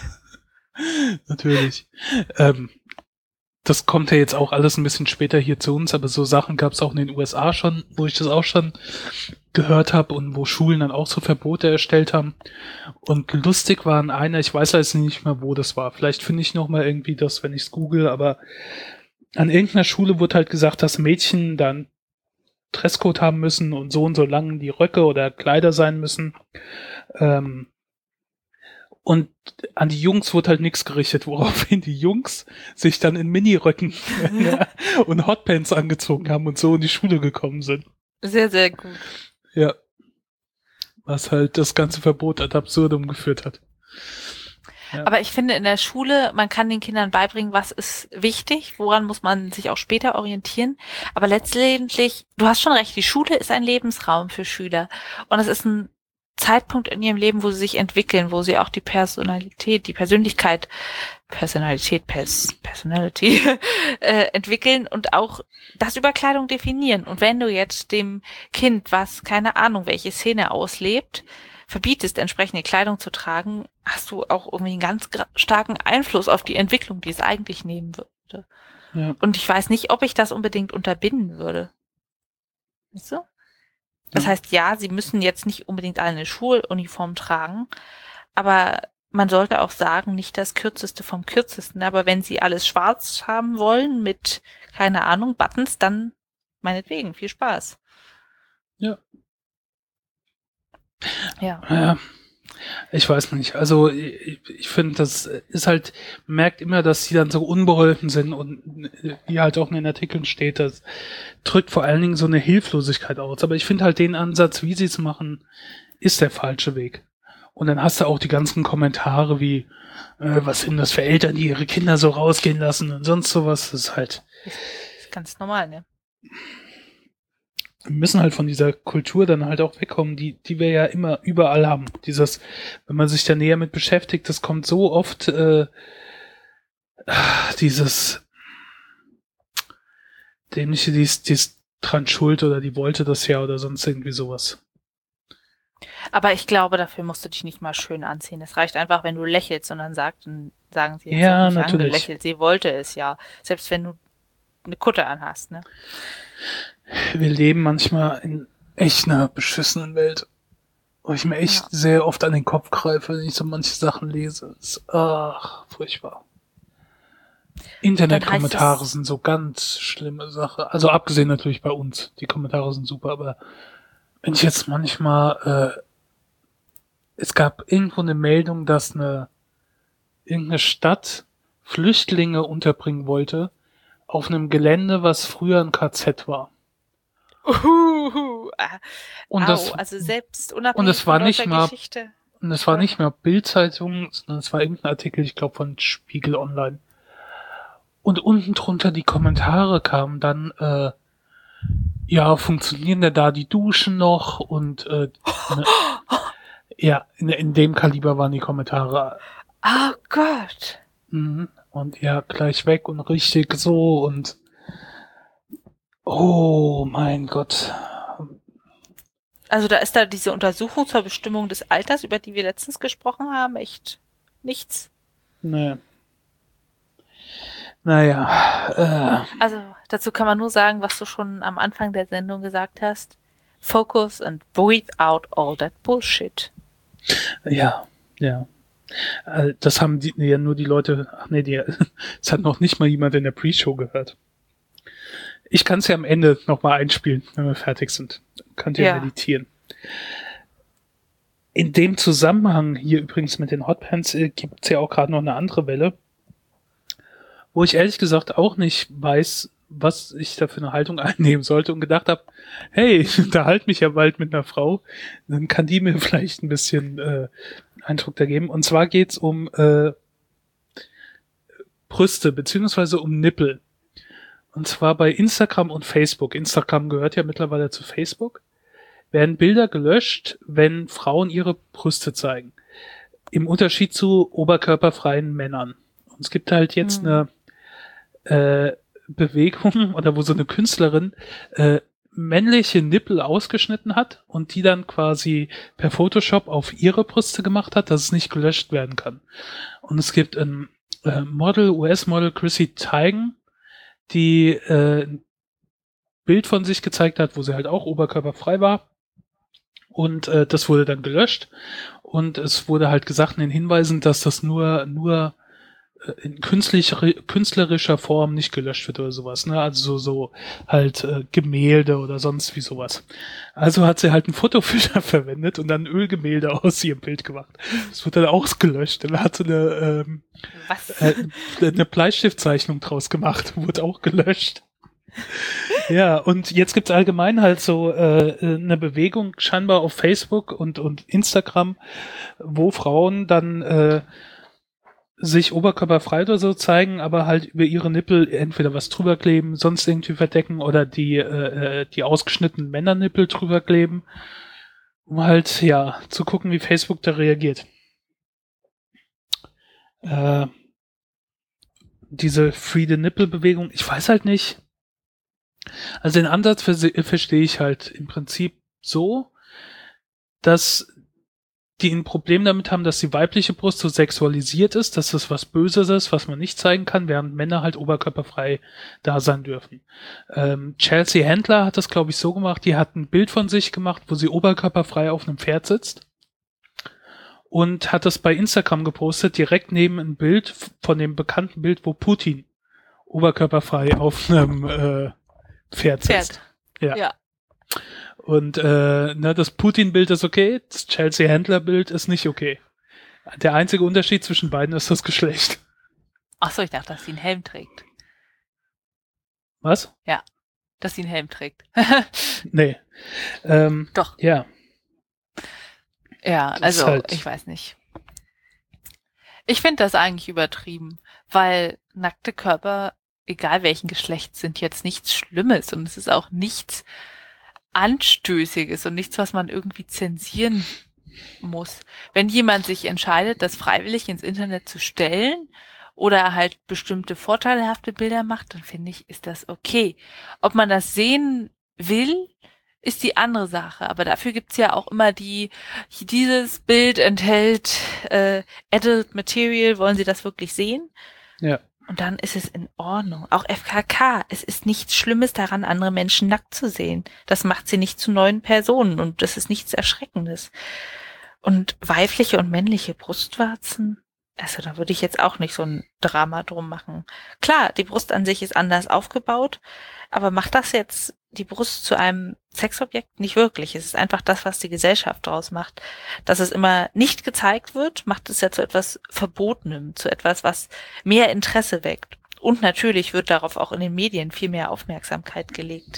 natürlich. Ähm, das kommt ja jetzt auch alles ein bisschen später hier zu uns, aber so Sachen gab es auch in den U S A schon, wo ich das auch schon gehört habe und wo Schulen dann auch so Verbote erstellt haben. Und lustig war an einer, ich weiß jetzt nicht mehr, wo das war. Vielleicht finde ich noch mal irgendwie das, wenn ich es google, aber an irgendeiner Schule wurde halt gesagt, dass Mädchen dann Dresscode haben müssen und so und so lang die Röcke oder Kleider sein müssen. Ähm, Und an die Jungs wurde halt nichts gerichtet, woraufhin die Jungs sich dann in Miniröcken ja, und Hotpants angezogen haben und so in die Schule gekommen sind. Sehr, sehr gut. Ja. Was halt das ganze Verbot ad absurdum geführt hat. Ja. Aber ich finde in der Schule, man kann den Kindern beibringen, was ist wichtig, woran muss man sich auch später orientieren. Aber letztendlich, du hast schon recht, die Schule ist ein Lebensraum für Schüler. Und es ist ein Zeitpunkt in ihrem Leben, wo sie sich entwickeln, wo sie auch die Personalität, die Persönlichkeit, Personalität, Pers, Personality äh, entwickeln und auch das über Kleidung definieren. Und wenn du jetzt dem Kind, was keine Ahnung, welche Szene auslebt, verbietest, entsprechende Kleidung zu tragen, hast du auch irgendwie einen ganz starken Einfluss auf die Entwicklung, die es eigentlich nehmen würde. Ja. Und ich weiß nicht, ob ich das unbedingt unterbinden würde. Weißt du? Das heißt, ja, sie müssen jetzt nicht unbedingt alle eine Schuluniform tragen, aber man sollte auch sagen, nicht das Kürzeste vom Kürzesten, aber wenn sie alles schwarz haben wollen mit, keine Ahnung, Buttons, dann meinetwegen, viel Spaß. Ja. Ja. Ja. Ich weiß nicht. Also ich, ich finde, das ist halt, man merkt immer, dass die dann so unbeholfen sind und wie halt auch in den Artikeln steht, das drückt vor allen Dingen so eine Hilflosigkeit aus. Aber ich finde halt den Ansatz, wie sie es machen, ist der falsche Weg. Und dann hast du auch die ganzen Kommentare wie, äh, was sind das für Eltern, die ihre Kinder so rausgehen lassen und sonst sowas. Das ist halt... Das ist ganz normal, ne? Wir müssen halt von dieser Kultur dann halt auch wegkommen, die, die wir ja immer überall haben. Dieses, wenn man sich da näher mit beschäftigt, das kommt so oft, äh, dieses dämliche, die ist, die ist dran schuld oder die wollte das ja oder sonst irgendwie sowas. Aber ich glaube, dafür musst du dich nicht mal schön anziehen. Es reicht einfach, wenn du lächelst und dann sagt, dann sagen sie, ja, nicht natürlich. Angelächelt. Sie wollte es ja. Selbst wenn du eine Kutte anhast, ne? Wir leben manchmal in echt einer beschissenen Welt, wo ich mir echt ja. sehr oft an den Kopf greife, wenn ich so manche Sachen lese. Das ist, ach, furchtbar. Internetkommentare sind so ganz schlimme Sache. Also abgesehen natürlich bei uns. Die Kommentare sind super, aber wenn ich jetzt manchmal, äh, es gab irgendwo eine Meldung, dass eine irgendeine Stadt Flüchtlinge unterbringen wollte auf einem Gelände, was früher ein K Z war. Uhuhu. Und Au, das, also selbst unabhängig und es war von nicht mal, Geschichte. Und es war nicht mehr Bild-Zeitung, sondern es war irgendein Artikel, ich glaube von Spiegel Online. Und unten drunter die Kommentare kamen dann, äh, ja, funktionieren denn da die Duschen noch? Und äh, ne, ja, in, in dem Kaliber waren die Kommentare. Oh Gott. Mhm. Und ja, gleich weg und richtig so und oh mein Gott. Also da ist da diese Untersuchung zur Bestimmung des Alters, über die wir letztens gesprochen haben, echt nichts. Nee. Naja. Äh. Also dazu kann man nur sagen, was du schon am Anfang der Sendung gesagt hast. Focus and breathe out all that bullshit. Ja, ja. Das haben die, ja nur die Leute, ach nee, die, das hat noch nicht mal jemand in der Pre-Show gehört. Ich kann es ja am Ende nochmal einspielen, wenn wir fertig sind. Könnt ihr ja meditieren. In dem Zusammenhang hier übrigens mit den Hotpants äh, gibt es ja auch gerade noch eine andere Welle, wo ich ehrlich gesagt auch nicht weiß, was ich da für eine Haltung einnehmen sollte und gedacht habe, hey, ich unterhalte mich ja bald mit einer Frau, dann kann die mir vielleicht ein bisschen äh, Eindruck da geben. Und zwar geht's um äh, Brüste, beziehungsweise um Nippel. Und zwar bei Instagram und Facebook. Instagram gehört ja mittlerweile zu Facebook. Werden Bilder gelöscht, wenn Frauen ihre Brüste zeigen. Im Unterschied zu oberkörperfreien Männern. Und es gibt halt jetzt mhm. eine äh, Bewegung, oder wo so eine Künstlerin äh, männliche Nippel ausgeschnitten hat und die dann quasi per Photoshop auf ihre Brüste gemacht hat, dass es nicht gelöscht werden kann. Und es gibt ein äh, Model, U S-Model Chrissy Teigen, die äh, ein Bild von sich gezeigt hat, wo sie halt auch oberkörperfrei war. Und äh, das wurde dann gelöscht. Und es wurde halt gesagt in den Hinweisen, dass das nur nur äh, in künstlicher, künstlerischer Form nicht gelöscht wird oder sowas. Ne? Also so, so halt äh, Gemälde oder sonst wie sowas. Also hat sie halt einen Fotofilter verwendet und dann ein Ölgemälde aus ihrem Bild gemacht. Das wurde dann ausgelöscht. Dann hat sie eine, ähm, Was? Äh, eine Bleistiftzeichnung draus gemacht. Wurde auch gelöscht. Ja, und jetzt gibt's allgemein halt so äh, eine Bewegung scheinbar auf Facebook und und Instagram, wo Frauen dann äh, sich oberkörperfrei oder so zeigen, aber halt über ihre Nippel entweder was drüber kleben, sonst irgendwie verdecken oder die äh, die ausgeschnittenen Männernippel drüber kleben, um halt ja zu gucken, wie Facebook da reagiert. Äh, diese Free the Nipple Bewegung, ich weiß halt nicht. Also den Ansatz vers- verstehe ich halt im Prinzip so, dass die ein Problem damit haben, dass die weibliche Brust so sexualisiert ist, dass das was Böses ist, was man nicht zeigen kann, während Männer halt oberkörperfrei da sein dürfen. Ähm, Chelsea Handler hat das, glaube ich, so gemacht, die hat ein Bild von sich gemacht, wo sie oberkörperfrei auf einem Pferd sitzt. und hat das bei Instagram gepostet, direkt neben ein Bild von dem bekannten Bild, wo Putin oberkörperfrei auf einem äh, Pferd sitzt. Pferd. Ja. ja. Und äh, ne, das Putin-Bild ist okay, das Chelsea-Händler-Bild ist nicht okay. Der einzige Unterschied zwischen beiden ist das Geschlecht. Ach so, ich dachte, dass sie einen Helm trägt. Was? Ja, dass sie einen Helm trägt. Nee. Ähm, Doch. Ja. Ja, Das also, halt- ich weiß nicht. Ich finde das eigentlich übertrieben, weil nackte Körper, egal welchen Geschlechts, sind jetzt nichts Schlimmes und es ist auch nichts Anstößiges und nichts, was man irgendwie zensieren muss. Wenn jemand sich entscheidet, das freiwillig ins Internet zu stellen oder halt bestimmte vorteilhafte Bilder macht, dann finde ich, ist das okay. Ob man das sehen will, ist die andere Sache. Aber dafür gibt's ja auch immer die, dieses Bild enthält äh, Adult Material, wollen Sie das wirklich sehen? Ja. Und dann ist es in Ordnung. Auch F K K, es ist nichts Schlimmes daran, andere Menschen nackt zu sehen. Das macht sie nicht zu neuen Personen und das ist nichts Erschreckendes. Und weibliche und männliche Brustwarzen, also da würde ich jetzt auch nicht so ein Drama drum machen. Klar, die Brust an sich ist anders aufgebaut, aber macht das jetzt die Brust zu einem Sexobjekt? Nicht wirklich. Es ist einfach das, was die Gesellschaft daraus macht. Dass es immer nicht gezeigt wird, macht es ja zu etwas Verbotenem, zu etwas, was mehr Interesse weckt. Und natürlich wird darauf auch in den Medien viel mehr Aufmerksamkeit gelegt.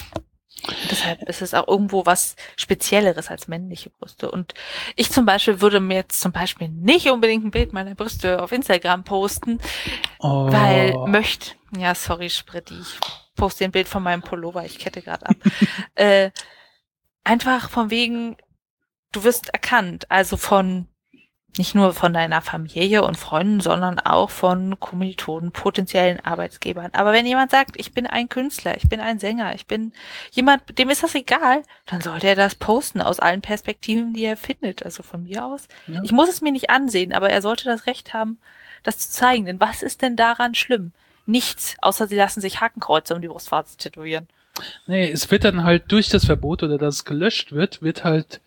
Deshalb ist es auch irgendwo was Spezielleres als männliche Brüste. Und ich zum Beispiel würde mir jetzt zum Beispiel nicht unbedingt ein Bild meiner Brüste auf Instagram posten, Oh. weil möchte, ja, sorry, Spritti, ich poste ein Bild von meinem Pullover, ich kette gerade ab. äh, einfach von wegen, du wirst erkannt, also von nicht nur von deiner Familie und Freunden, sondern auch von Kommilitonen, potenziellen Arbeitsgebern. Aber wenn jemand sagt, ich bin ein Künstler, ich bin ein Sänger, ich bin jemand, dem ist das egal, dann sollte er das posten aus allen Perspektiven, die er findet. Also von mir aus. Ja. Ich muss es mir nicht ansehen, aber er sollte das Recht haben, das zu zeigen. Denn was ist denn daran schlimm? Nichts, außer sie lassen sich Hakenkreuze um die Brustwarze tätowieren. Nee, es wird dann halt durch das Verbot oder dass es gelöscht wird, wird halt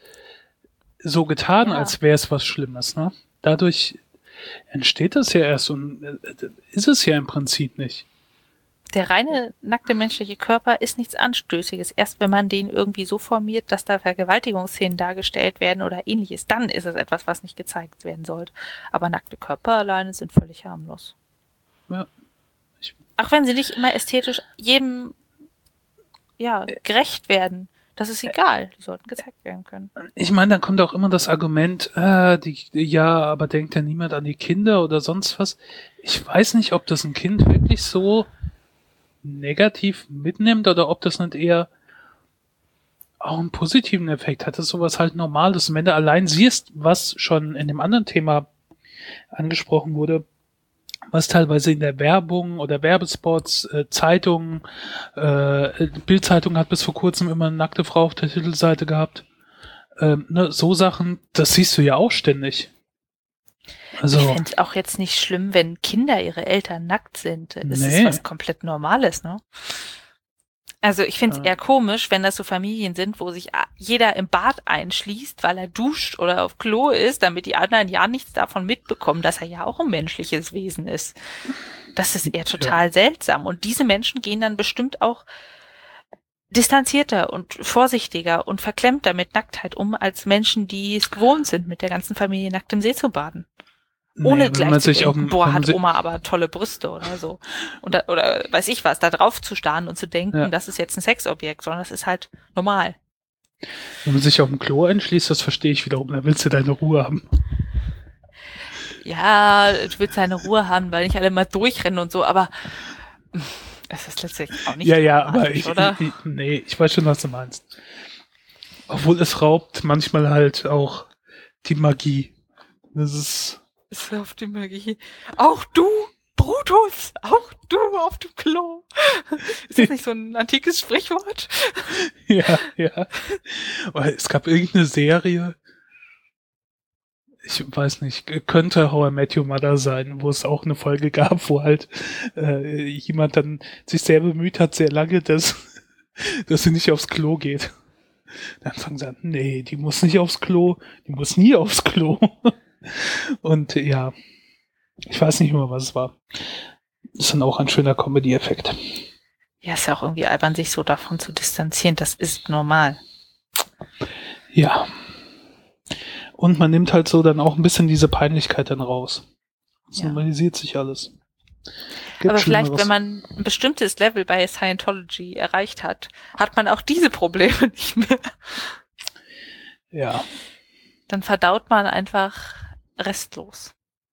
so getan, Ja. als wäre es was Schlimmes, ne? Dadurch entsteht das ja erst und äh, ist es ja im Prinzip nicht. Der reine, nackte menschliche Körper ist nichts Anstößiges. Erst wenn man den irgendwie so formiert, dass da Vergewaltigungsszenen dargestellt werden oder ähnliches, dann ist es etwas, was nicht gezeigt werden sollte. Aber nackte Körper alleine sind völlig harmlos. Ja. Auch wenn sie nicht immer ästhetisch jedem ja, gerecht werden. Das ist egal. Die sollten gezeigt werden können. Ich meine, dann kommt auch immer das Argument, äh, die, ja, aber denkt ja niemand an die Kinder oder sonst was. Ich weiß nicht, ob das ein Kind wirklich so negativ mitnimmt oder ob das nicht eher auch einen positiven Effekt hat. Das ist sowas halt Normales. Und wenn du allein siehst, was schon in dem anderen Thema angesprochen wurde, was teilweise in der Werbung oder Werbespots, äh, Zeitungen, äh, Bild-Zeitung hat bis vor kurzem immer eine nackte Frau auf der Titelseite gehabt. Ähm, ne, so Sachen, das siehst du ja auch ständig. Also, Ich fände es auch jetzt nicht schlimm, wenn Kinder ihre Eltern nackt sind. Das Nee. ist was komplett Normales, ne? Also ich finde es Ja. eher komisch, wenn das so Familien sind, wo sich a- jeder im Bad einschließt, weil er duscht oder auf Klo ist, damit die anderen ja nichts davon mitbekommen, dass er ja auch ein menschliches Wesen ist. Das ist eher total seltsam. Und diese Menschen gehen dann bestimmt auch distanzierter und vorsichtiger und verklemmter mit Nacktheit um, als Menschen, die es gewohnt sind, mit der ganzen Familie nackt im See zu baden. Ohne nee, gleich wenn man zu sich auf denken, dem, boah, wenn man hat sich, Oma aber tolle Brüste oder so. Und da, oder weiß ich was, da drauf zu starren und zu denken, Ja. das ist jetzt ein Sexobjekt, sondern das ist halt normal. wenn man sich auf dem Klo einschließt, das verstehe ich wiederum. Da willst du deine Ruhe haben. Ja, du willst deine Ruhe haben, weil nicht alle mal durchrennen und so, aber es ist letztlich auch nicht ja, ja, aber dramatisch, ich, oder? ich, nee, ich weiß schon, was du meinst. Obwohl es raubt manchmal halt auch die Magie. Das ist, Ist auf die Magie. Auch du, Brutus, auch du auf dem Klo. Ist das nicht so ein antikes Sprichwort? ja, ja. Aber es gab irgendeine Serie, ich weiß nicht, könnte How I Met Your Mother sein, wo es auch eine Folge gab, wo halt äh, jemand dann sich sehr bemüht hat, sehr lange, dass, dass sie nicht aufs Klo geht. Dann fangen sie an, nee, die muss nicht aufs Klo, die muss nie aufs Klo. Und ja, ich weiß nicht mehr, was es war. Das ist dann auch ein schöner Comedy-Effekt. Ja, ist ja auch irgendwie albern, sich so davon zu distanzieren. Das ist normal. Ja. Und man nimmt halt so dann auch ein bisschen diese Peinlichkeit dann raus. Es Ja. normalisiert sich alles. Gibt Aber vielleicht, Schlimmeres. wenn man ein bestimmtes Level bei Scientology erreicht hat, hat man auch diese Probleme nicht mehr. Ja. Dann verdaut man einfach restlos.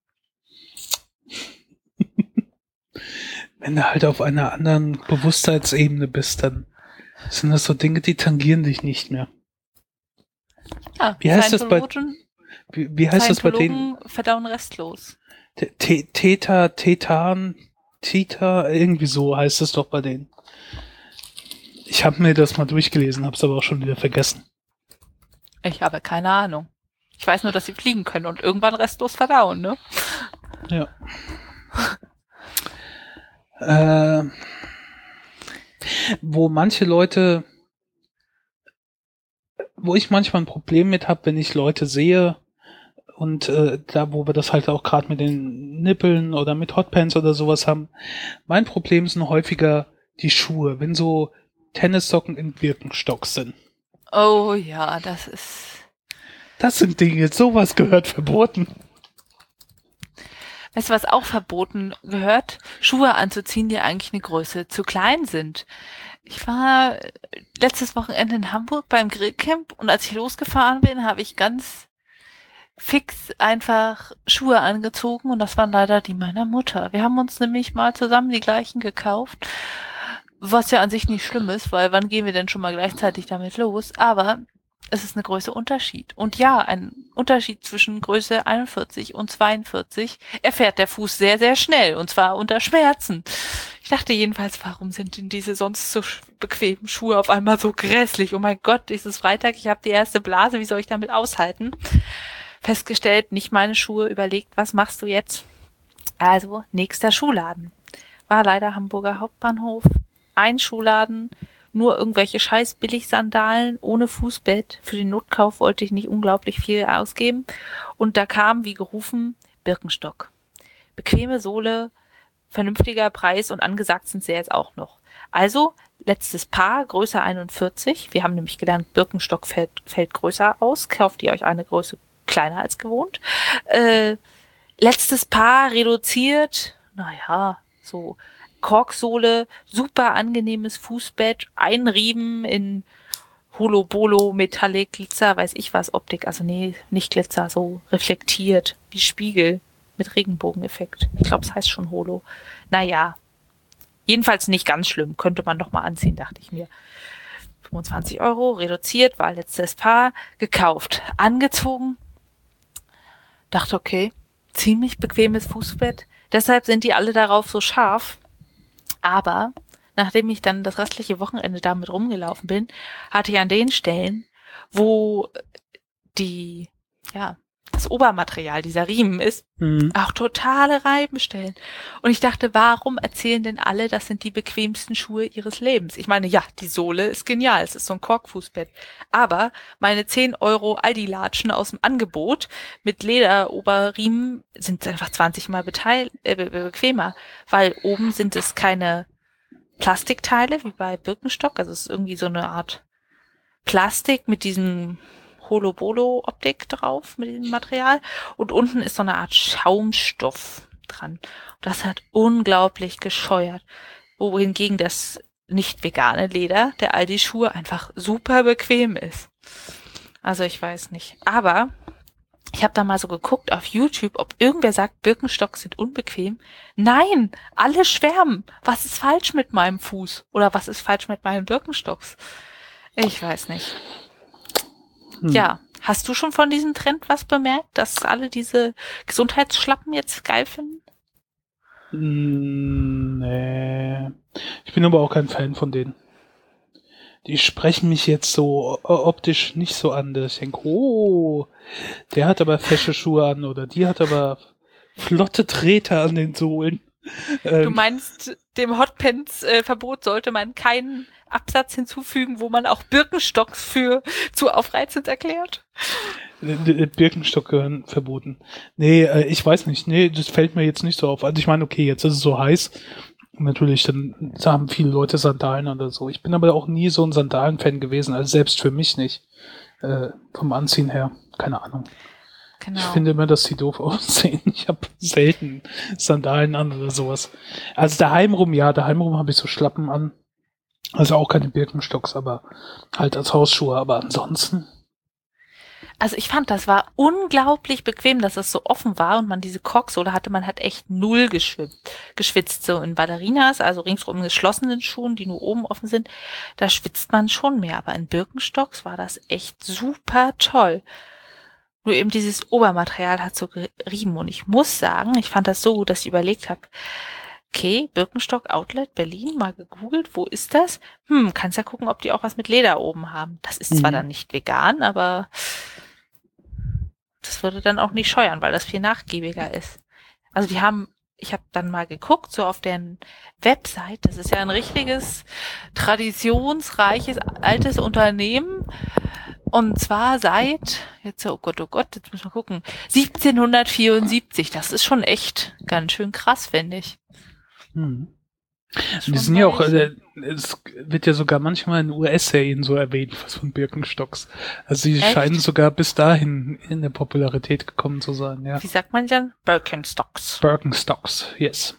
Wenn du halt auf einer anderen Bewusstseinsebene bist, dann sind das so Dinge, die tangieren dich nicht mehr. Ja, Wie heißt das bei- Scientologen- Wie, wie heißt das bei denen? Scientologen verdauen restlos. T- T- Theta, Tetan, Theta, irgendwie so heißt es doch bei denen. Ich habe mir das mal durchgelesen, habe es aber auch schon wieder vergessen. Ich habe keine Ahnung. Ich weiß nur, dass sie fliegen können und irgendwann restlos verdauen, ne? Ja. äh, wo manche Leute, wo ich manchmal ein Problem mit habe, wenn ich Leute sehe und äh, da, wo wir das halt auch gerade mit den Nippeln oder mit Hotpants oder sowas haben, mein Problem sind häufiger die Schuhe, wenn so Tennissocken in Birkenstock sind. Oh ja, das ist... Das sind Dinge, sowas gehört verboten. Weißt du, was auch verboten gehört? Schuhe anzuziehen, die eigentlich eine Größe zu klein sind. Ich war letztes Wochenende in Hamburg beim Grillcamp und als ich losgefahren bin, habe ich ganz fix einfach Schuhe angezogen und das waren leider die meiner Mutter. Wir haben uns nämlich mal zusammen die gleichen gekauft, was ja an sich nicht schlimm ist, weil wann gehen wir denn schon mal gleichzeitig damit los? Aber es ist eine Größe Unterschied. Und ja, ein Unterschied zwischen Größe einundvierzig und zweiundvierzig erfährt der Fuß sehr, sehr schnell und zwar unter Schmerzen. Ich dachte jedenfalls, warum sind denn diese sonst so bequemen Schuhe auf einmal so grässlich? Oh mein Gott, es ist Freitag, ich habe die erste Blase, wie soll ich damit aushalten? Festgestellt, nicht meine Schuhe, überlegt, was machst du jetzt? Also, nächster Schuhladen. War leider Hamburger Hauptbahnhof. Ein Schuhladen, nur irgendwelche scheiß Billigsandalen ohne Fußbett. Für den Notkauf wollte ich nicht unglaublich viel ausgeben. Und da kam, wie gerufen, Birkenstock. Bequeme Sohle, vernünftiger Preis und angesagt sind sie jetzt auch noch. Also, letztes Paar, Größe einundvierzig. Wir haben nämlich gelernt, Birkenstock fällt, fällt größer aus. Kauft ihr euch eine Größe kleiner als gewohnt. Äh, letztes Paar, reduziert. Naja, so Korksohle, super angenehmes Fußbett, ein Riemen in Holo-Bolo, Metallic, Glitzer, weiß ich was, Optik, also nee, nicht Glitzer, so reflektiert, wie Spiegel mit Regenbogeneffekt. Ich glaube, es heißt schon Holo. Naja, jedenfalls nicht ganz schlimm, könnte man doch mal anziehen, dachte ich mir. fünfundzwanzig Euro, reduziert, war letztes Paar, gekauft, angezogen, dachte, okay, ziemlich bequemes Fußbett, deshalb sind die alle darauf so scharf. Aber nachdem ich dann das restliche Wochenende damit rumgelaufen bin, hatte ich an den Stellen, wo die, ja, das Obermaterial dieser Riemen ist, Mhm. auch totale Reibenstellen. Und ich dachte, warum erzählen denn alle, das sind die bequemsten Schuhe ihres Lebens? Ich meine, ja, die Sohle ist genial, es ist so ein Korkfußbett. Aber meine zehn Euro Aldi-Latschen aus dem Angebot mit Lederoberriemen sind einfach zwanzig Mal beteil äh, be bequemer, weil oben sind es keine Plastikteile wie bei Birkenstock, also es ist irgendwie so eine Art Plastik mit diesem Holo-Bolo-Optik drauf, mit diesem Material. Und unten ist so eine Art Schaumstoff dran. Das hat unglaublich gescheuert. Wohingegen das nicht vegane Leder der Aldi-Schuhe einfach super bequem ist. Also ich weiß nicht. Aber ich habe da mal so geguckt auf YouTube, ob irgendwer sagt, Birkenstocks sind unbequem. Nein, alle schwärmen. Was ist falsch mit meinem Fuß? Oder was ist falsch mit meinen Birkenstocks? Ich weiß nicht. Hm. Ja, hast du schon von diesem Trend was bemerkt, dass alle diese Gesundheitsschlappen jetzt geil finden? Mm, nee. Ich bin aber auch kein Fan von denen. Die sprechen mich jetzt so optisch nicht so an, dass ich denke, oh, der hat aber fesche Schuhe an oder die hat aber flotte Treter an den Sohlen. Du meinst, dem Hotpants-Verbot sollte man keinen Absatz hinzufügen, wo man auch Birkenstocks für zu aufreizend erklärt? Birkenstock gehören verboten. Nee, äh, ich weiß nicht. Nee, das fällt mir jetzt nicht so auf. Also ich meine, okay, jetzt ist es so heiß. Natürlich, dann haben viele Leute Sandalen oder so. Ich bin aber auch nie so ein Sandalen-Fan gewesen, also selbst für mich nicht. Äh, vom Anziehen her, keine Ahnung. Genau. Ich finde immer, dass sie doof aussehen. Ich habe selten Sandalen an oder sowas. Also daheim rum, ja, daheim rum habe ich so Schlappen an. Also auch keine Birkenstocks, aber halt als Hausschuhe. Aber ansonsten... Also ich fand, das war unglaublich bequem, dass es so offen war und man diese Korksohle hatte. Man hat echt null geschwitzt, geschwitzt. So in Ballerinas, also ringsrum in geschlossenen Schuhen, die nur oben offen sind, da schwitzt man schon mehr. Aber in Birkenstocks war das echt super toll. Nur eben dieses Obermaterial hat so gerieben. Und ich muss sagen, ich fand das so gut, dass ich überlegt habe, okay, Birkenstock Outlet Berlin, mal gegoogelt, wo ist das? Hm, kannst ja gucken, ob die auch was mit Leder oben haben. Das ist mhm. zwar dann nicht vegan, aber das würde dann auch nicht scheuern, weil das viel nachgiebiger ist. Also die haben, ich habe dann mal geguckt, so auf deren Website, das ist ja ein richtiges, traditionsreiches, altes Unternehmen. Und zwar seit, jetzt, oh Gott, oh Gott, jetzt müssen wir gucken, siebzehnhundertvierundsiebzig. Das ist schon echt ganz schön krass, finde ich. Hm. Die sind ja auch, äh, es wird ja sogar manchmal in U S-Serien so erwähnt, was von Birkenstocks. Also die Echt? scheinen sogar bis dahin in der Popularität gekommen zu sein, ja. Wie sagt man denn? Birkenstocks. Birkenstocks, yes.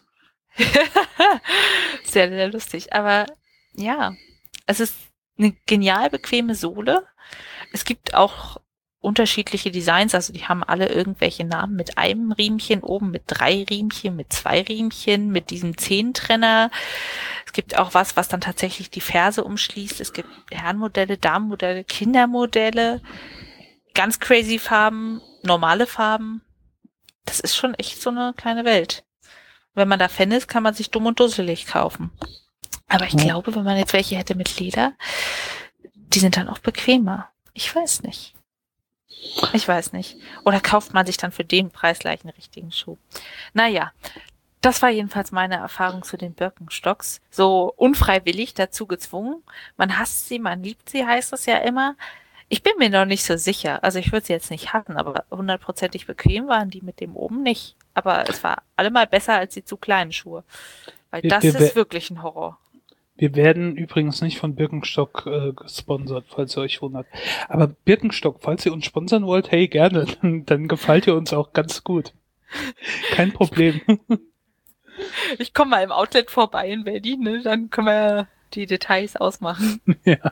Sehr, sehr lustig. Aber ja, es ist eine genial bequeme Sohle. Es gibt auch unterschiedliche Designs, also die haben alle irgendwelche Namen mit einem Riemchen oben, mit drei Riemchen, mit zwei Riemchen, mit diesem Zehentrenner. Es gibt auch was, was dann tatsächlich die Ferse umschließt. Es gibt Herrenmodelle, Damenmodelle, Kindermodelle, ganz crazy Farben, normale Farben. Das ist schon echt so eine kleine Welt. Wenn man da Fan ist, kann man sich dumm und dusselig kaufen. Aber ich glaube, wenn man jetzt welche hätte mit Leder, die sind dann auch bequemer. Ich weiß nicht. Ich weiß nicht. Oder kauft man sich dann für den Preis gleich einen richtigen Schuh? Naja, das war jedenfalls meine Erfahrung zu den Birkenstocks. So unfreiwillig dazu gezwungen. Man hasst sie, man liebt sie, heißt es ja immer. Ich bin mir noch nicht so sicher. Also ich würde sie jetzt nicht hassen, aber hundertprozentig bequem waren die mit dem oben nicht. Aber es war allemal besser als die zu kleinen Schuhe. Weil das wir, wir, ist wirklich ein Horror. Wir werden übrigens nicht von Birkenstock äh, gesponsert, falls ihr euch wundert. Aber Birkenstock, falls ihr uns sponsern wollt, hey, gerne. Dann, dann gefällt ihr uns auch ganz gut. Kein Problem. Ich komme mal im Outlet vorbei in Berlin, ne? Dann können wir die Details ausmachen. Ja.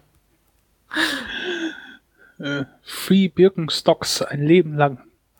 Äh, Free Birkenstocks ein Leben lang.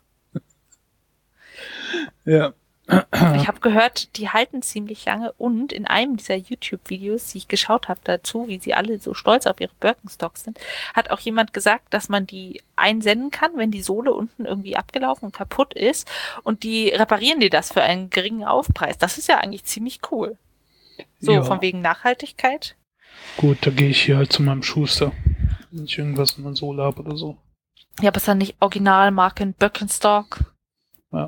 Ja. Ich habe gehört, die halten ziemlich lange und in einem dieser YouTube-Videos, die ich geschaut habe dazu, wie sie alle so stolz auf ihre Birkenstocks sind, hat auch jemand gesagt, dass man die einsenden kann, wenn die Sohle unten irgendwie abgelaufen und kaputt ist und die reparieren dir das für einen geringen Aufpreis. Das ist ja eigentlich ziemlich cool. So, ja. Von wegen Nachhaltigkeit. Gut, da gehe ich hier halt zu meinem Schuster, wenn ich irgendwas in der Sohle habe oder so. Ja, aber es ist dann nicht Originalmarken Birkenstock. Ja.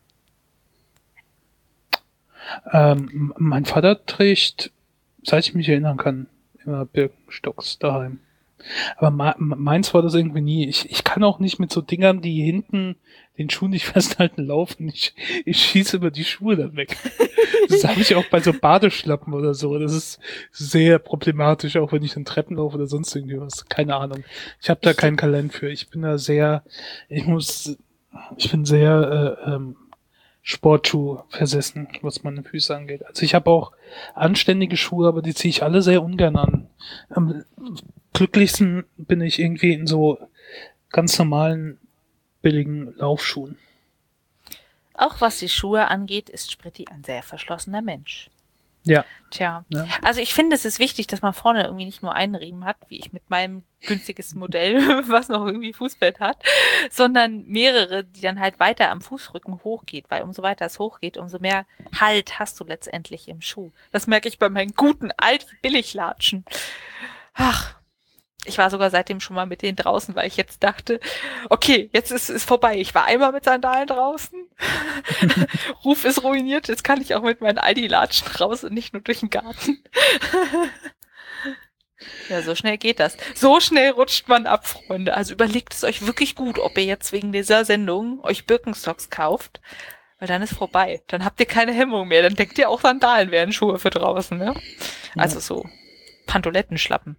Ähm, mein Vater trägt, seit ich mich erinnern kann, immer Birkenstocks daheim. Aber me- meins war das irgendwie nie. Ich, ich kann auch nicht mit so Dingern, die hinten den Schuh nicht festhalten, laufen. Ich, ich schieße immer die Schuhe dann weg. Das habe ich auch bei so Badeschlappen oder so. Das ist sehr problematisch, auch wenn ich dann Treppen laufe oder sonst irgendwie was. Keine Ahnung. Ich habe da kein Talent für. Ich bin da sehr, ich muss, ich bin sehr, äh, ähm, Sportschuh versessen, was meine Füße angeht. Also ich habe auch anständige Schuhe, aber die ziehe ich alle sehr ungern an. Am glücklichsten bin ich irgendwie in so ganz normalen, billigen Laufschuhen. Auch was die Schuhe angeht, ist Spritti ein sehr verschlossener Mensch. Ja. Tja, ja. Also ich finde, es ist wichtig, dass man vorne irgendwie nicht nur einen Riemen hat, wie ich mit meinem günstiges Modell, was noch irgendwie Fußbett hat, sondern mehrere, die dann halt weiter am Fußrücken hochgeht, weil umso weiter es hochgeht, umso mehr Halt hast du letztendlich im Schuh. Das merke ich bei meinen guten alten Billiglatschen. Ach, ich war sogar seitdem schon mal mit denen draußen, weil ich jetzt dachte, okay, jetzt ist es vorbei. Ich war einmal mit Sandalen draußen. Ruf ist ruiniert. Jetzt kann ich auch mit meinen Aldi-Latschen raus und nicht nur durch den Garten. Ja, so schnell geht das. So schnell rutscht man ab, Freunde. Also überlegt es euch wirklich gut, ob ihr jetzt wegen dieser Sendung euch Birkenstocks kauft, weil dann ist vorbei. Dann habt ihr keine Hemmung mehr. Dann denkt ihr auch, Sandalen wären Schuhe für draußen, ne? Also so Pantolettenschlappen.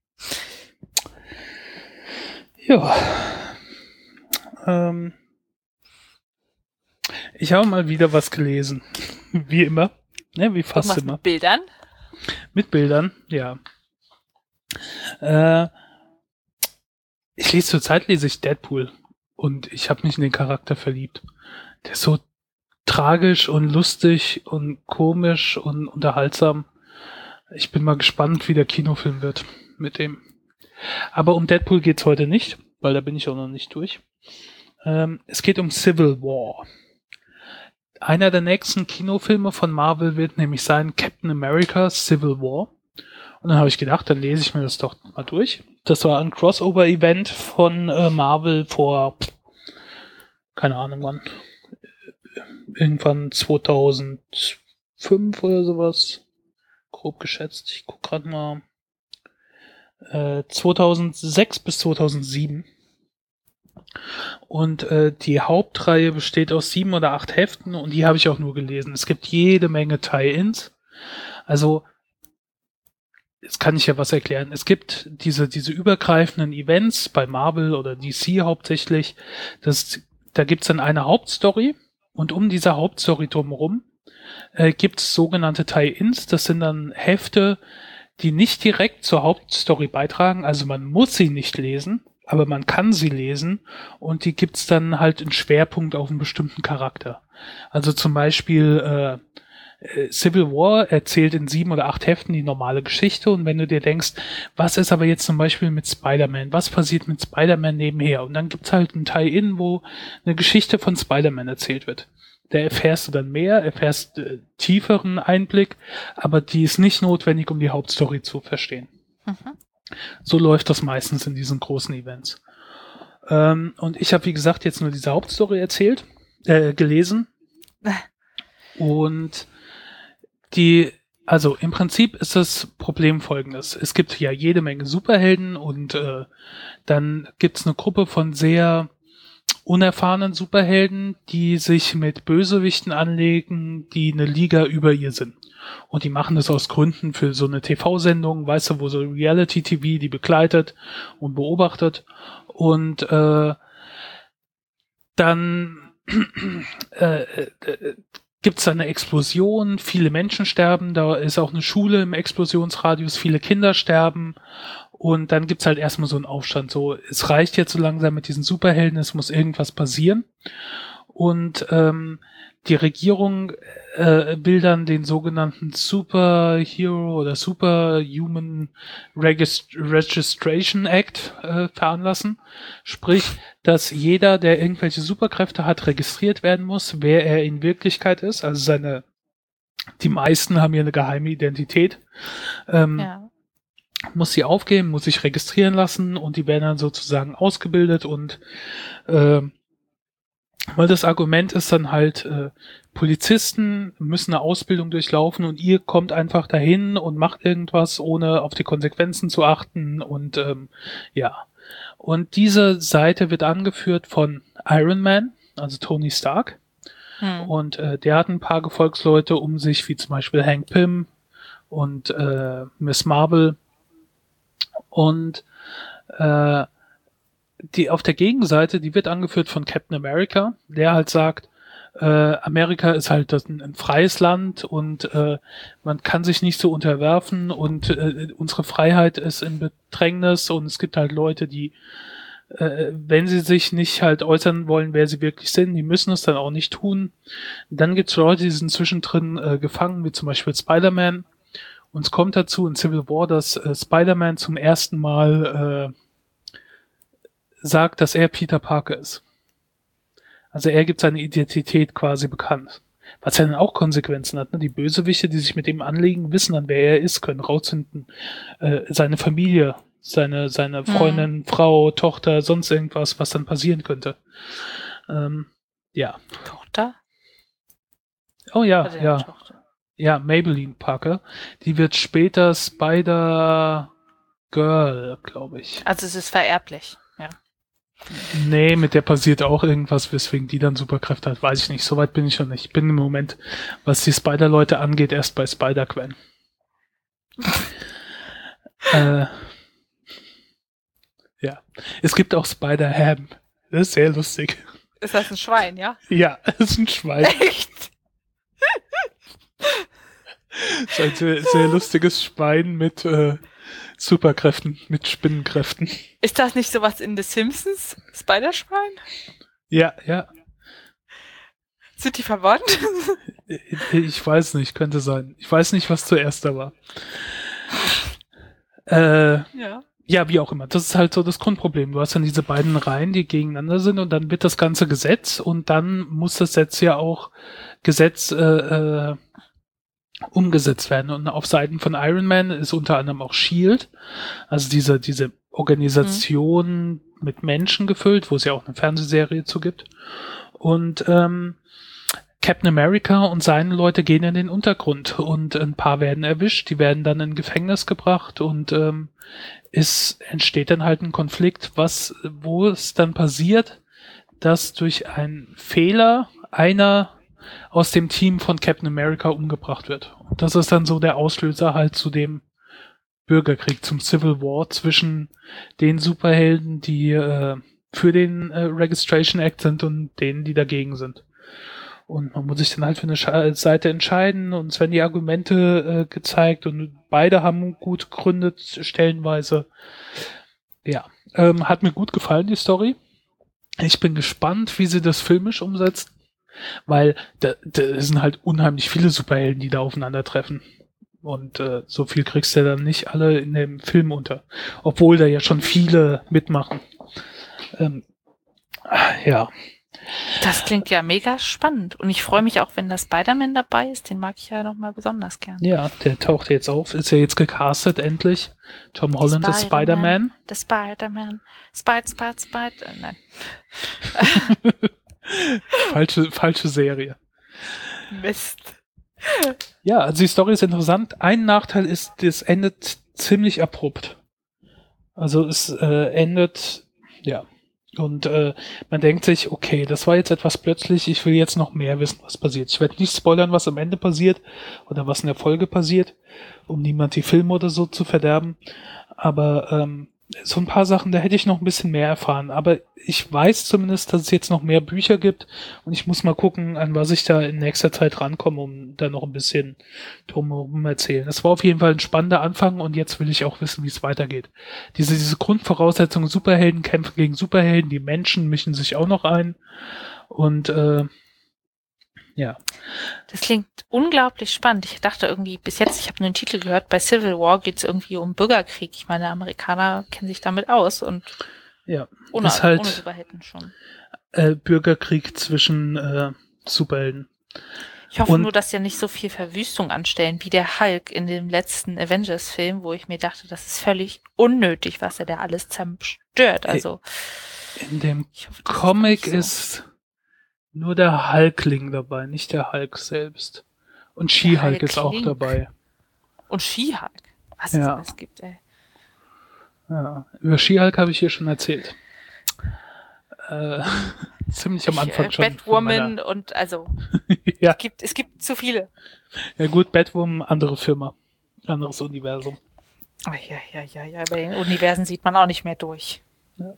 Ja. Ähm. Ich habe mal wieder was gelesen. Wie immer. Ne, wie fast Irgendwas immer. mit Bildern? Mit Bildern, ja. Äh, ich lese zurzeit lese ich Deadpool und ich habe mich in den Charakter verliebt. Der ist so tragisch und lustig und komisch und unterhaltsam. Ich bin mal gespannt, wie der Kinofilm wird mit dem. Aber um Deadpool geht's heute nicht, weil da bin ich auch noch nicht durch. Ähm, es geht um Civil War. Einer der nächsten Kinofilme von Marvel wird nämlich sein Captain America Civil War. Und dann habe ich gedacht, dann lese ich mir das doch mal durch. Das war ein Crossover-Event von äh, Marvel vor, keine Ahnung wann, irgendwann zweitausendfünf oder sowas. Grob geschätzt. Ich gucke gerade mal. Äh, zweitausendsechs bis zweitausendsieben. Und äh, die Hauptreihe besteht aus sieben oder acht Heften und die habe ich auch nur gelesen. Es gibt jede Menge Tie-Ins. Also, jetzt kann ich ja was erklären. Es gibt diese, diese übergreifenden Events bei Marvel oder D C hauptsächlich. Das, da gibt's dann eine Hauptstory und um diese Hauptstory drumherum äh, gibt's sogenannte Tie-Ins. Das sind dann Hefte, die nicht direkt zur Hauptstory beitragen. Also man muss sie nicht lesen, aber man kann sie lesen und die gibt's dann halt einen Schwerpunkt auf einen bestimmten Charakter. Also zum Beispiel äh, Civil War erzählt in sieben oder acht Heften die normale Geschichte und wenn du dir denkst, was ist aber jetzt zum Beispiel mit Spider-Man, was passiert mit Spider-Man nebenher? Und dann gibt's halt ein Tie-In, wo eine Geschichte von Spider-Man erzählt wird. Da erfährst du dann mehr, erfährst äh, tieferen Einblick, aber die ist nicht notwendig, um die Hauptstory zu verstehen. Mhm. So läuft das meistens in diesen großen Events. Ähm, und ich habe, wie gesagt, jetzt nur diese Hauptstory erzählt, äh, gelesen. Und die, also im Prinzip ist das Problem folgendes. Es gibt ja jede Menge Superhelden und äh, dann gibt's eine Gruppe von sehr unerfahrenen Superhelden, die sich mit Bösewichten anlegen, die eine Liga über ihr sind. Und die machen das aus Gründen für so eine T V-Sendung, weißt du, wo so Reality-T V die begleitet und beobachtet. Und äh, dann äh, äh, gibt es eine Explosion, viele Menschen sterben, da ist auch eine Schule im Explosionsradius, viele Kinder sterben und dann gibt's halt erstmal so einen Aufstand, so es reicht jetzt so langsam mit diesen Superhelden, es muss irgendwas passieren und ähm, die Regierung äh, will dann den sogenannten Superhero oder Superhuman Regist- Registration Act äh, veranlassen. Sprich, dass jeder, der irgendwelche Superkräfte hat, registriert werden muss, wer er in Wirklichkeit ist. Also seine, die meisten haben ja eine geheime Identität. Ähm, ja. Muss sie aufgeben, muss sich registrieren lassen und die werden dann sozusagen ausgebildet und äh, weil das Argument ist dann halt, äh, Polizisten müssen eine Ausbildung durchlaufen und ihr kommt einfach dahin und macht irgendwas, ohne auf die Konsequenzen zu achten und ähm, ja. Und diese Seite wird angeführt von Iron Man, also Tony Stark. Hm. Und äh, der hat ein paar Gefolgsleute um sich, wie zum Beispiel Hank Pym und äh, Miss Marvel. Und äh, die auf der Gegenseite, die wird angeführt von Captain America, der halt sagt, äh, Amerika ist halt das ein, ein freies Land und äh, man kann sich nicht so unterwerfen und äh, unsere Freiheit ist in Bedrängnis und es gibt halt Leute, die, äh, wenn sie sich nicht halt äußern wollen, wer sie wirklich sind, die müssen es dann auch nicht tun. Dann gibt es Leute, die sind zwischendrin äh, gefangen, wie zum Beispiel Spider-Man. Und es kommt dazu in Civil War, dass äh, Spider-Man zum ersten Mal äh, sagt, dass er Peter Parker ist. Also er gibt seine Identität quasi bekannt. Was ja dann auch Konsequenzen hat. Ne? Die Bösewichte, die sich mit ihm anlegen, wissen dann, wer er ist, können rausfinden. Äh, seine Familie, seine seine Freundin, mhm. Frau, Tochter, sonst irgendwas, was dann passieren könnte. Ähm, ja. Tochter? Oh ja, also ja. Tochter. Ja, Maybelline Parker. Die wird später Spider... Girl, glaube ich. Also es ist vererblich, ja. Nee, mit der passiert auch irgendwas, weswegen die dann Superkräfte hat, weiß ich nicht. Soweit bin ich schon nicht. Ich bin im Moment, was die Spider-Leute angeht, erst bei Spider-Gwen. äh, ja. Es gibt auch Spider-Ham. Das ist sehr lustig. Ist das ein Schwein, ja? Ja, es ist ein Schwein. Echt? Das ist ein sehr, sehr lustiges Schwein mit äh, Superkräften, mit Spinnenkräften. Ist das nicht sowas in The Simpsons? Spider-Schwein? Ja, ja. Sind die verwandt? Ich weiß nicht, könnte sein. Ich weiß nicht, was zuerst da war. Äh, ja. Ja, wie auch immer. Das ist halt so das Grundproblem. Du hast dann diese beiden Reihen, die gegeneinander sind und dann wird das Ganze Gesetz und dann muss das Gesetz ja auch Gesetz äh, äh, umgesetzt werden. Und auf Seiten von Iron Man ist unter anderem auch S H I E L D, also diese, diese Organisation mhm. mit Menschen gefüllt, wo es ja auch eine Fernsehserie zu gibt. Und ähm, Captain America und seine Leute gehen in den Untergrund und ein paar werden erwischt, die werden dann in Gefängnis gebracht und ähm, es entsteht dann halt ein Konflikt, was, wo es dann passiert, dass durch einen Fehler einer aus dem Team von Captain America umgebracht wird. Und das ist dann so der Auslöser halt zu dem Bürgerkrieg, zum Civil War zwischen den Superhelden, die äh, für den äh, Registration Act sind und denen, die dagegen sind. Und man muss sich dann halt für eine Sche- Seite entscheiden und es werden die Argumente äh, gezeigt und beide haben gut gegründet, stellenweise. Ja, ähm, hat mir gut gefallen, die Story. Ich bin gespannt, wie sie das filmisch umsetzt, weil da, da sind halt unheimlich viele Superhelden, die da aufeinandertreffen. Und äh, so viel kriegst du dann nicht alle in dem Film unter. Obwohl da ja schon viele mitmachen. Ähm, ja. Das klingt ja mega spannend. Und ich freue mich auch, wenn der Spider-Man dabei ist. Den mag ich ja nochmal besonders gern. Ja, der taucht jetzt auf. Ist ja jetzt gecastet, endlich. Tom Holland ist Spider-Man. Der Spider-Man. Spider, Spider, Spider. Nein. falsche, falsche Serie. Mist. Ja, also die Story ist interessant. Ein Nachteil ist, es endet ziemlich abrupt. Also es äh, endet, ja. Und äh, man denkt sich, okay, das war jetzt etwas plötzlich, ich will jetzt noch mehr wissen, was passiert. Ich werde nicht spoilern, was am Ende passiert oder was in der Folge passiert, um niemand die Filme oder so zu verderben. Aber ähm, so ein paar Sachen, da hätte ich noch ein bisschen mehr erfahren. Aber ich weiß zumindest, dass es jetzt noch mehr Bücher gibt und ich muss mal gucken, an was ich da in nächster Zeit rankomme, um da noch ein bisschen drumherum erzählen. Das war auf jeden Fall ein spannender Anfang und jetzt will ich auch wissen, wie es weitergeht. Diese, diese Grundvoraussetzungen, Superhelden kämpfen gegen Superhelden, die Menschen mischen sich auch noch ein und äh, ja. Das klingt unglaublich spannend. Ich dachte irgendwie bis jetzt, ich habe nur einen Titel gehört, bei Civil War geht es irgendwie um Bürgerkrieg. Ich meine, Amerikaner kennen sich damit aus und ja, ohne, ist halt ohne Superhelden schon. Äh, Bürgerkrieg zwischen äh, Superhelden. Ich hoffe und, nur, dass ja nicht so viel Verwüstung anstellen wie der Hulk in dem letzten Avengers-Film, wo ich mir dachte, das ist völlig unnötig, was er da alles zerstört. Also in dem hoffe, Comic ist, so. ist nur der Hulkling dabei, nicht der Hulk selbst. Und She-Hulk ist auch dabei. Und She-Hulk? Was ja. es alles gibt, ey. Ja, über She-Hulk habe ich hier schon erzählt. Äh, ziemlich am Anfang ich, schon. Batwoman und also ja. es gibt es gibt zu viele. Ja gut, Batwoman, andere Firma, anderes Universum. Oh, ja, ja, ja, ja. Bei den Universen sieht man auch nicht mehr durch. Ja.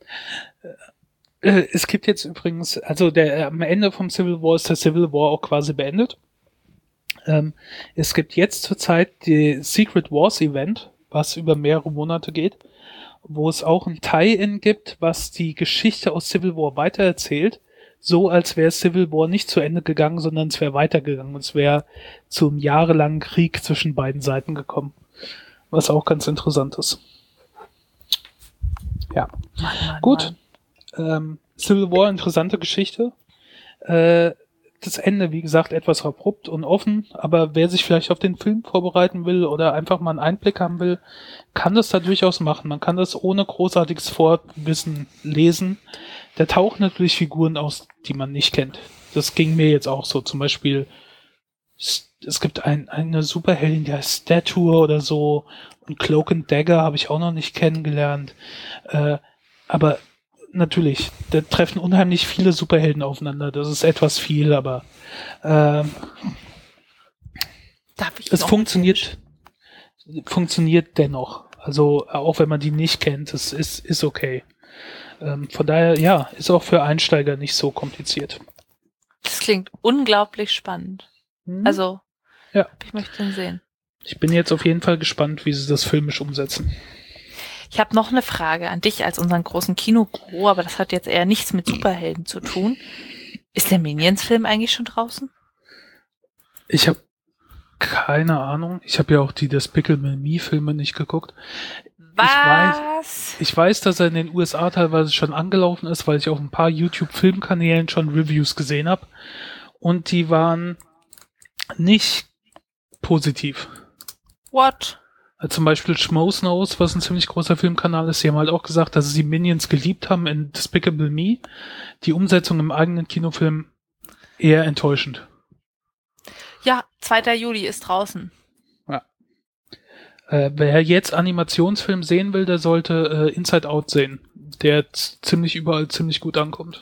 Äh, es gibt jetzt übrigens, also der am Ende vom Civil War ist der Civil War auch quasi beendet. Ähm, es gibt jetzt zurzeit die Secret Wars Event, was über mehrere Monate geht, wo es auch ein Tie-In gibt, was die Geschichte aus Civil War weitererzählt, so als wäre Civil War nicht zu Ende gegangen, sondern es wäre weitergegangen. Es wäre zum jahrelangen Krieg zwischen beiden Seiten gekommen, was auch ganz interessant ist. Ja, Mann, Mann, gut. Mann. Ähm, Civil War, interessante Geschichte. Äh, das Ende, wie gesagt, etwas abrupt und offen, aber wer sich vielleicht auf den Film vorbereiten will oder einfach mal einen Einblick haben will, kann das da durchaus machen. Man kann das ohne großartiges Vorwissen lesen. Da tauchen natürlich Figuren aus, die man nicht kennt. Das ging mir jetzt auch so. Zum Beispiel, es gibt ein, eine Superheldin, die heißt Stature oder so, Und Cloak and Dagger habe ich auch noch nicht kennengelernt. Äh, aber natürlich, da treffen unheimlich viele Superhelden aufeinander. Das ist etwas viel, aber äh, Darf ich es noch funktioniert, funktioniert dennoch. Also auch wenn man die nicht kennt, es ist, ist okay. Ähm, von daher, ja, ist auch für Einsteiger nicht so kompliziert. Das klingt unglaublich spannend. Hm? Also, ja. Ich möchte ihn sehen. Ich bin jetzt auf jeden Fall gespannt, wie sie das filmisch umsetzen. Ich habe noch eine Frage an dich als unseren großen Kinoguru, aber das hat jetzt eher nichts mit Superhelden zu tun. Ist der Minions-Film eigentlich schon draußen? Ich habe keine Ahnung. Ich habe ja auch die Despicable Me-Filme nicht geguckt. Was? Ich weiß, ich weiß, dass er in den U S A teilweise schon angelaufen ist, weil ich auf ein paar YouTube-Filmkanälen schon Reviews gesehen habe. Und die waren nicht positiv. What? Zum Beispiel Schmoes Knows, was ein ziemlich großer Filmkanal ist, die haben halt auch gesagt, dass sie Minions geliebt haben in Despicable Me. Die Umsetzung im eigenen Kinofilm eher enttäuschend. Ja, zweiter Juli ist draußen. Ja. Äh, wer jetzt Animationsfilm sehen will, der sollte äh, Inside Out sehen, der z- ziemlich überall ziemlich gut ankommt.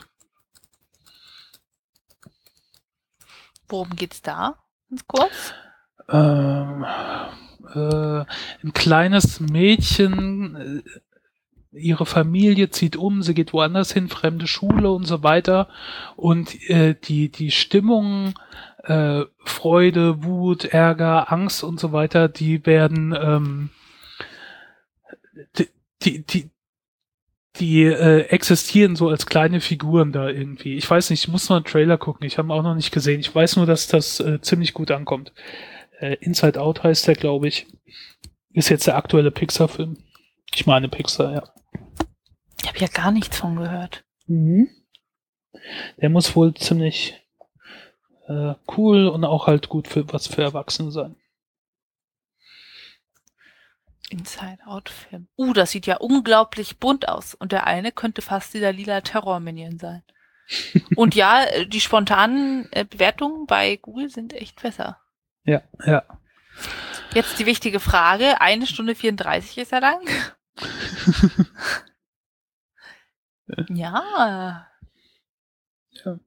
Worum geht's da? Ganz kurz. Ähm, äh, ein kleines Mädchen, äh, ihre Familie zieht um, sie geht woanders hin, fremde Schule und so weiter. Und äh, die, die Stimmung, äh, Freude, Wut, Ärger, Angst und so weiter, die werden ähm, die, die, die Die äh, existieren so als kleine Figuren da irgendwie. Ich weiß nicht, ich muss mal einen Trailer gucken. Ich habe ihn auch noch nicht gesehen. Ich weiß nur, dass das äh, ziemlich gut ankommt. Äh, Inside Out heißt der, glaube ich. Ist jetzt der aktuelle Pixar-Film. Ich meine Pixar, ja. Ich habe ja gar nichts von gehört. Mhm. Der muss wohl ziemlich äh, cool und auch halt gut für was für Erwachsene sein. Inside-Out-Film. Uh, das sieht ja unglaublich bunt aus. Und der eine könnte fast dieser lila Terror-Minion sein. Und ja, die spontanen äh, Bewertungen bei Google sind echt besser. Ja, ja. Jetzt die wichtige Frage. Eine Stunde vierunddreißig ist er lang. Ja. Ja.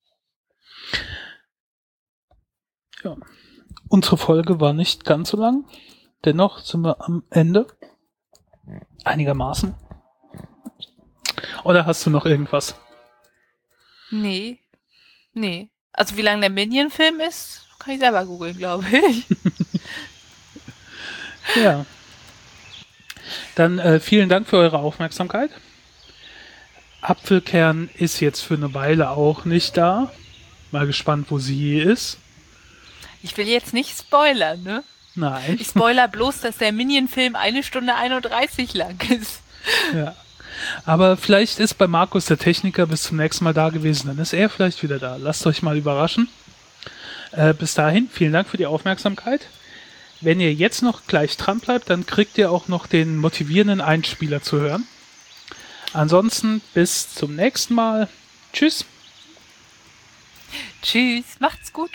Ja. Unsere Folge war nicht ganz so lang. Dennoch sind wir am Ende. Einigermaßen. Oder hast du noch irgendwas? Nee. Nee. Also wie lang der Minion-Film ist, kann ich selber googeln, glaube ich. Ja. Dann äh, vielen Dank für eure Aufmerksamkeit. Apfelkern ist jetzt für eine Weile auch nicht da. Mal gespannt, wo sie ist. Ich will jetzt nicht spoilern, ne? Nein. Ich spoiler bloß, dass der Minion-Film eine Stunde einunddreißig lang ist. Ja. Aber vielleicht ist bei Markus der Techniker bis zum nächsten Mal da gewesen. Dann ist er vielleicht wieder da. Lasst euch mal überraschen. Äh, bis dahin, vielen Dank für die Aufmerksamkeit. Wenn ihr jetzt noch gleich dran bleibt, dann kriegt ihr auch noch den motivierenden Einspieler zu hören. Ansonsten bis zum nächsten Mal. Tschüss. Tschüss, macht's gut.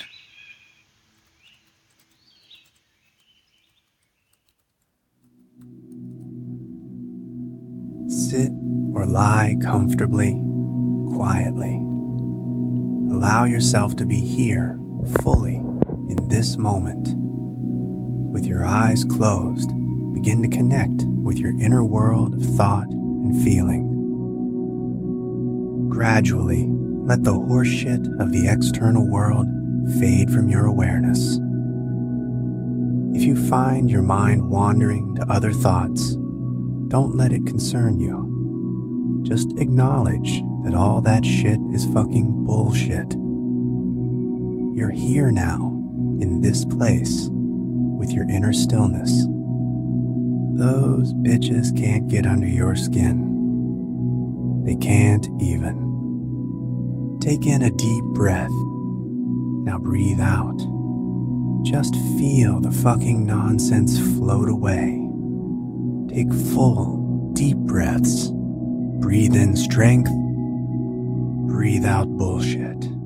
Sit or lie comfortably, quietly. Allow yourself to be here, fully, in this moment. With your eyes closed, begin to connect with your inner world of thought and feeling. Gradually, let the horseshit of the external world fade from your awareness. If you find your mind wandering to other thoughts, don't let it concern you. Just acknowledge that all that shit is fucking bullshit. You're here now, in this place, with your inner stillness. Those bitches can't get under your skin. They can't even. Take in a deep breath. Now breathe out. Just feel the fucking nonsense float away. Take full, deep breaths. Breathe in strength. Breathe out bullshit.